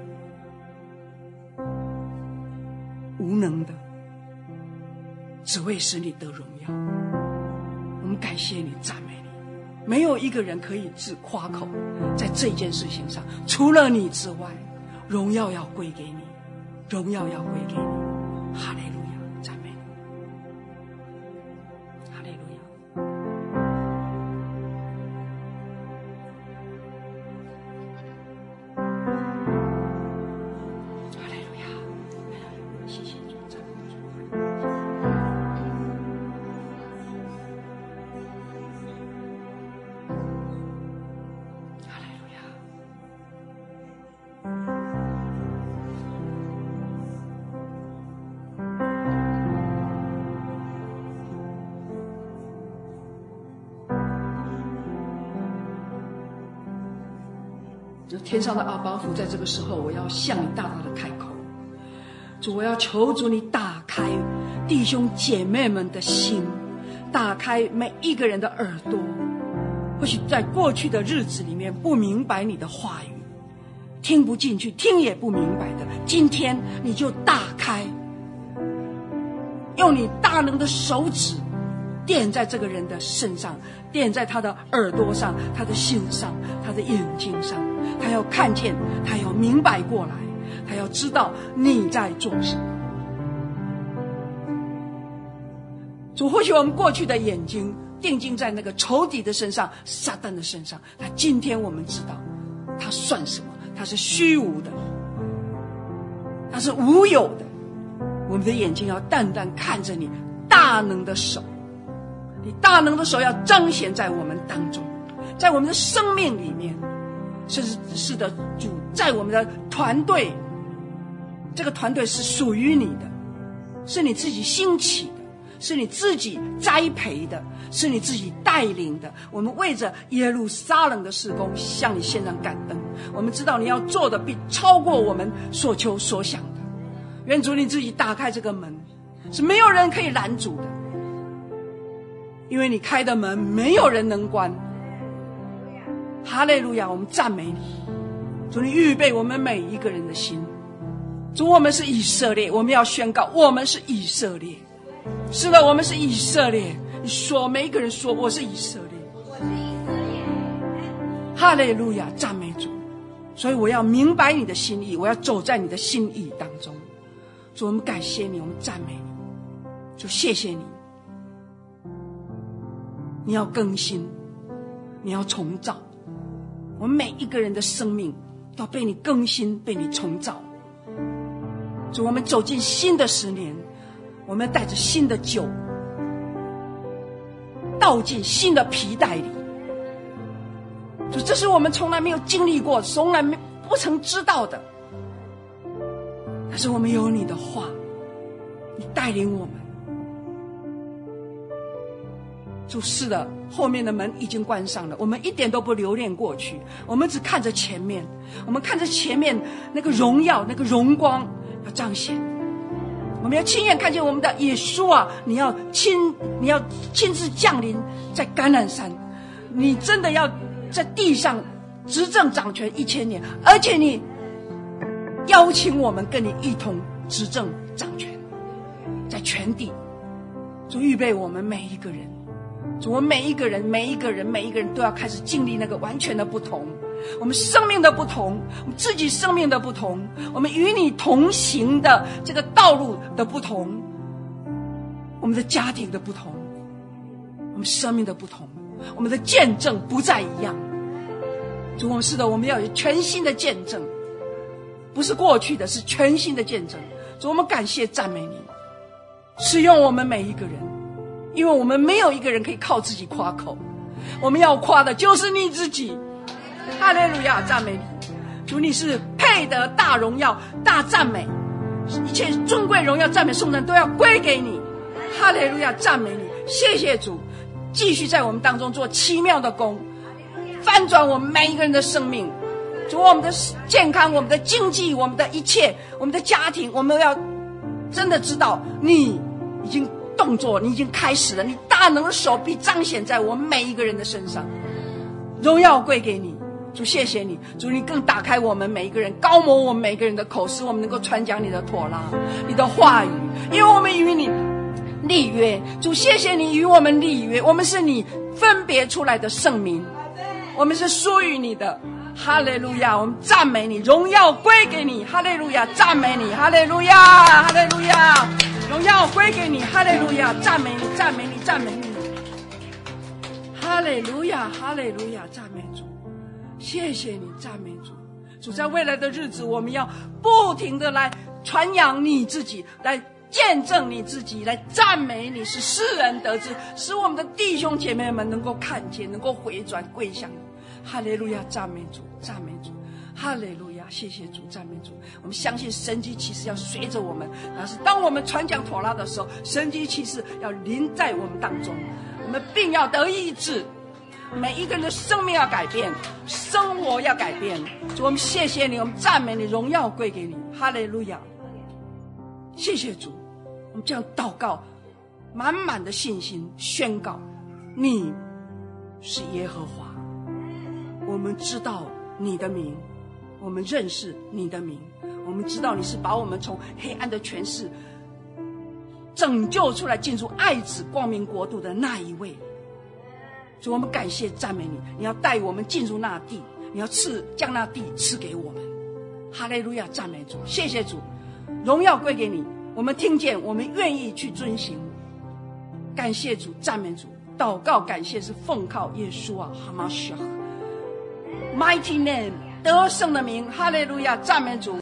无能的，只为使你得荣耀。我们感谢你，赞美你。没有一个人可以自夸口，在这件事情上，除了你之外，荣耀要归给你，荣耀要归给你。哈利路亚，赞美你，哈利路亚。天上的阿爸父，在这个时候我要向你大大的开口，主，我要求主你打开弟兄姐妹们的心，打开每一个人的耳朵。或许在过去的日子里面不明白你的话语，听不进去，听也不明白的，今天你就打开，用你大能的手指点在这个人的身上，点在他的耳朵上，他的心上，他的眼睛上，他要看见，他要明白过来，他要知道你在做什么。主，或许我们过去的眼睛定睛在那个仇敌的身上，撒旦的身上，他今天我们知道他算什么，他是虚无的，他是无有的。我们的眼睛要淡淡看着你大能的手，你大能的手要彰显在我们当中，在我们的生命里面。是是的，主，在我们的团队，这个团队是属于你的，是你自己兴起的，是你自己栽培的，是你自己带领的。我们为着耶路撒冷的事工向你献上感恩。我们知道你要做的必超过我们所求所想的。愿主你自己打开这个门，是没有人可以拦阻的。 因为你开的门没有人能关。哈利路亚，我们赞美你。主，你预备我们每一个人的心。主，我们是以色列，我们要宣告我们是以色列。是的，我们是以色列。你说，每一个人说我是以色列，我是以色列。哈利路亚，赞美主。所以我要明白你的心意，我要走在你的心意当中。主，我们感谢你，我们赞美你。主，谢谢你。你要更新，你要重造，我们每一个人的生命都被你更新，被你重造。主，我们走进新的十年，我们带着新的酒倒进新的皮带里。主，这是我们从来没有经历过，从来没不曾知道的。但是我们有你的话，你带领我们。主，是的，后面的门已经关上了，我们一点都不留恋过去，我们只看着前面，我们看着前面那个荣耀，那个荣光要彰显。我们要亲眼看见我们的耶稣啊，你要亲你要亲自降临在橄榄山，你真的要在地上执政掌权一千年，而且你邀请我们跟你一同执政掌权在全地。主，预备我们每一个人，主，我们每一个人每一个人每一个人都要开始经历那个完全的不同，我们生命的不同，我们自己生命的不同，我们与你同行的这个道路的不同，我们的家庭的不同，我们生命的不同，我们的见证不再一样。主，我们是的，我们要有全新的见证，不是过去的，是全新的见证。主，我们感谢赞美你，使用我们每一个人，因为我们没有一个人可以靠自己夸口，我们要夸的就是你自己。哈利路亚，赞美你。主，你是配得大荣耀大赞美，一切尊贵荣耀赞美颂赞都要归给你。哈利路亚，赞美你。谢谢主，继续在我们当中做奇妙的工，翻转我们每一个人的生命。主，我们的健康，我们的经济，我们的一切，我们的家庭，我们要真的知道你已经动作，你已经开始了，你大能的手必彰显在我们每一个人的身上，荣耀归给你。主，谢谢你。主，你更打开我们每一个人，高摩我们每一个人的口，使我们能够传讲你的妥拉，你的话语，因为我们与你立约。主，谢谢你与我们立约，我们是你分别出来的圣民，我们是属于你的。哈利路亚，我们赞美你，荣耀归给你。哈利路亚，赞美你。哈利路亚，哈利路亚，荣耀归给你。哈利路亚，赞美你，赞美你，赞美你。哈利路亚，哈利路亚，赞美主。谢谢你，赞美主。主，在未来的日子，我们要不停的来传扬你自己，来见证你自己，来赞美你，使世人得知，使我们的弟兄姐妹们能够看见，能够回转归向你。哈利路亚，赞美主，赞美主。哈利路亚，谢谢主，赞美主。我们相信神迹奇事要随着我们，但是当我们传讲妥拉的时候，神迹奇事要临在我们当中，我们病要得医治，每一个人的生命要改变，生活要改变。主，我们谢谢你，我们赞美你，荣耀归给你。哈利路亚，谢谢主。我们这样祷告，满满的信心宣告，你是耶和华。我们知道你的名，我们认识你的名，我们知道你是把我们从黑暗的权势拯救出来，进入爱子光明国度的那一位。主，我们感谢赞美你，你要带我们进入那地，你要赐将那地赐给我们。哈利路亚，赞美主，谢谢主，荣耀归给你。我们听见，我们愿意去遵行。感谢主，赞美主，祷告感谢是奉靠耶稣啊，哈马shaah Mighty name， 得胜的名。哈利路亚，赞美主。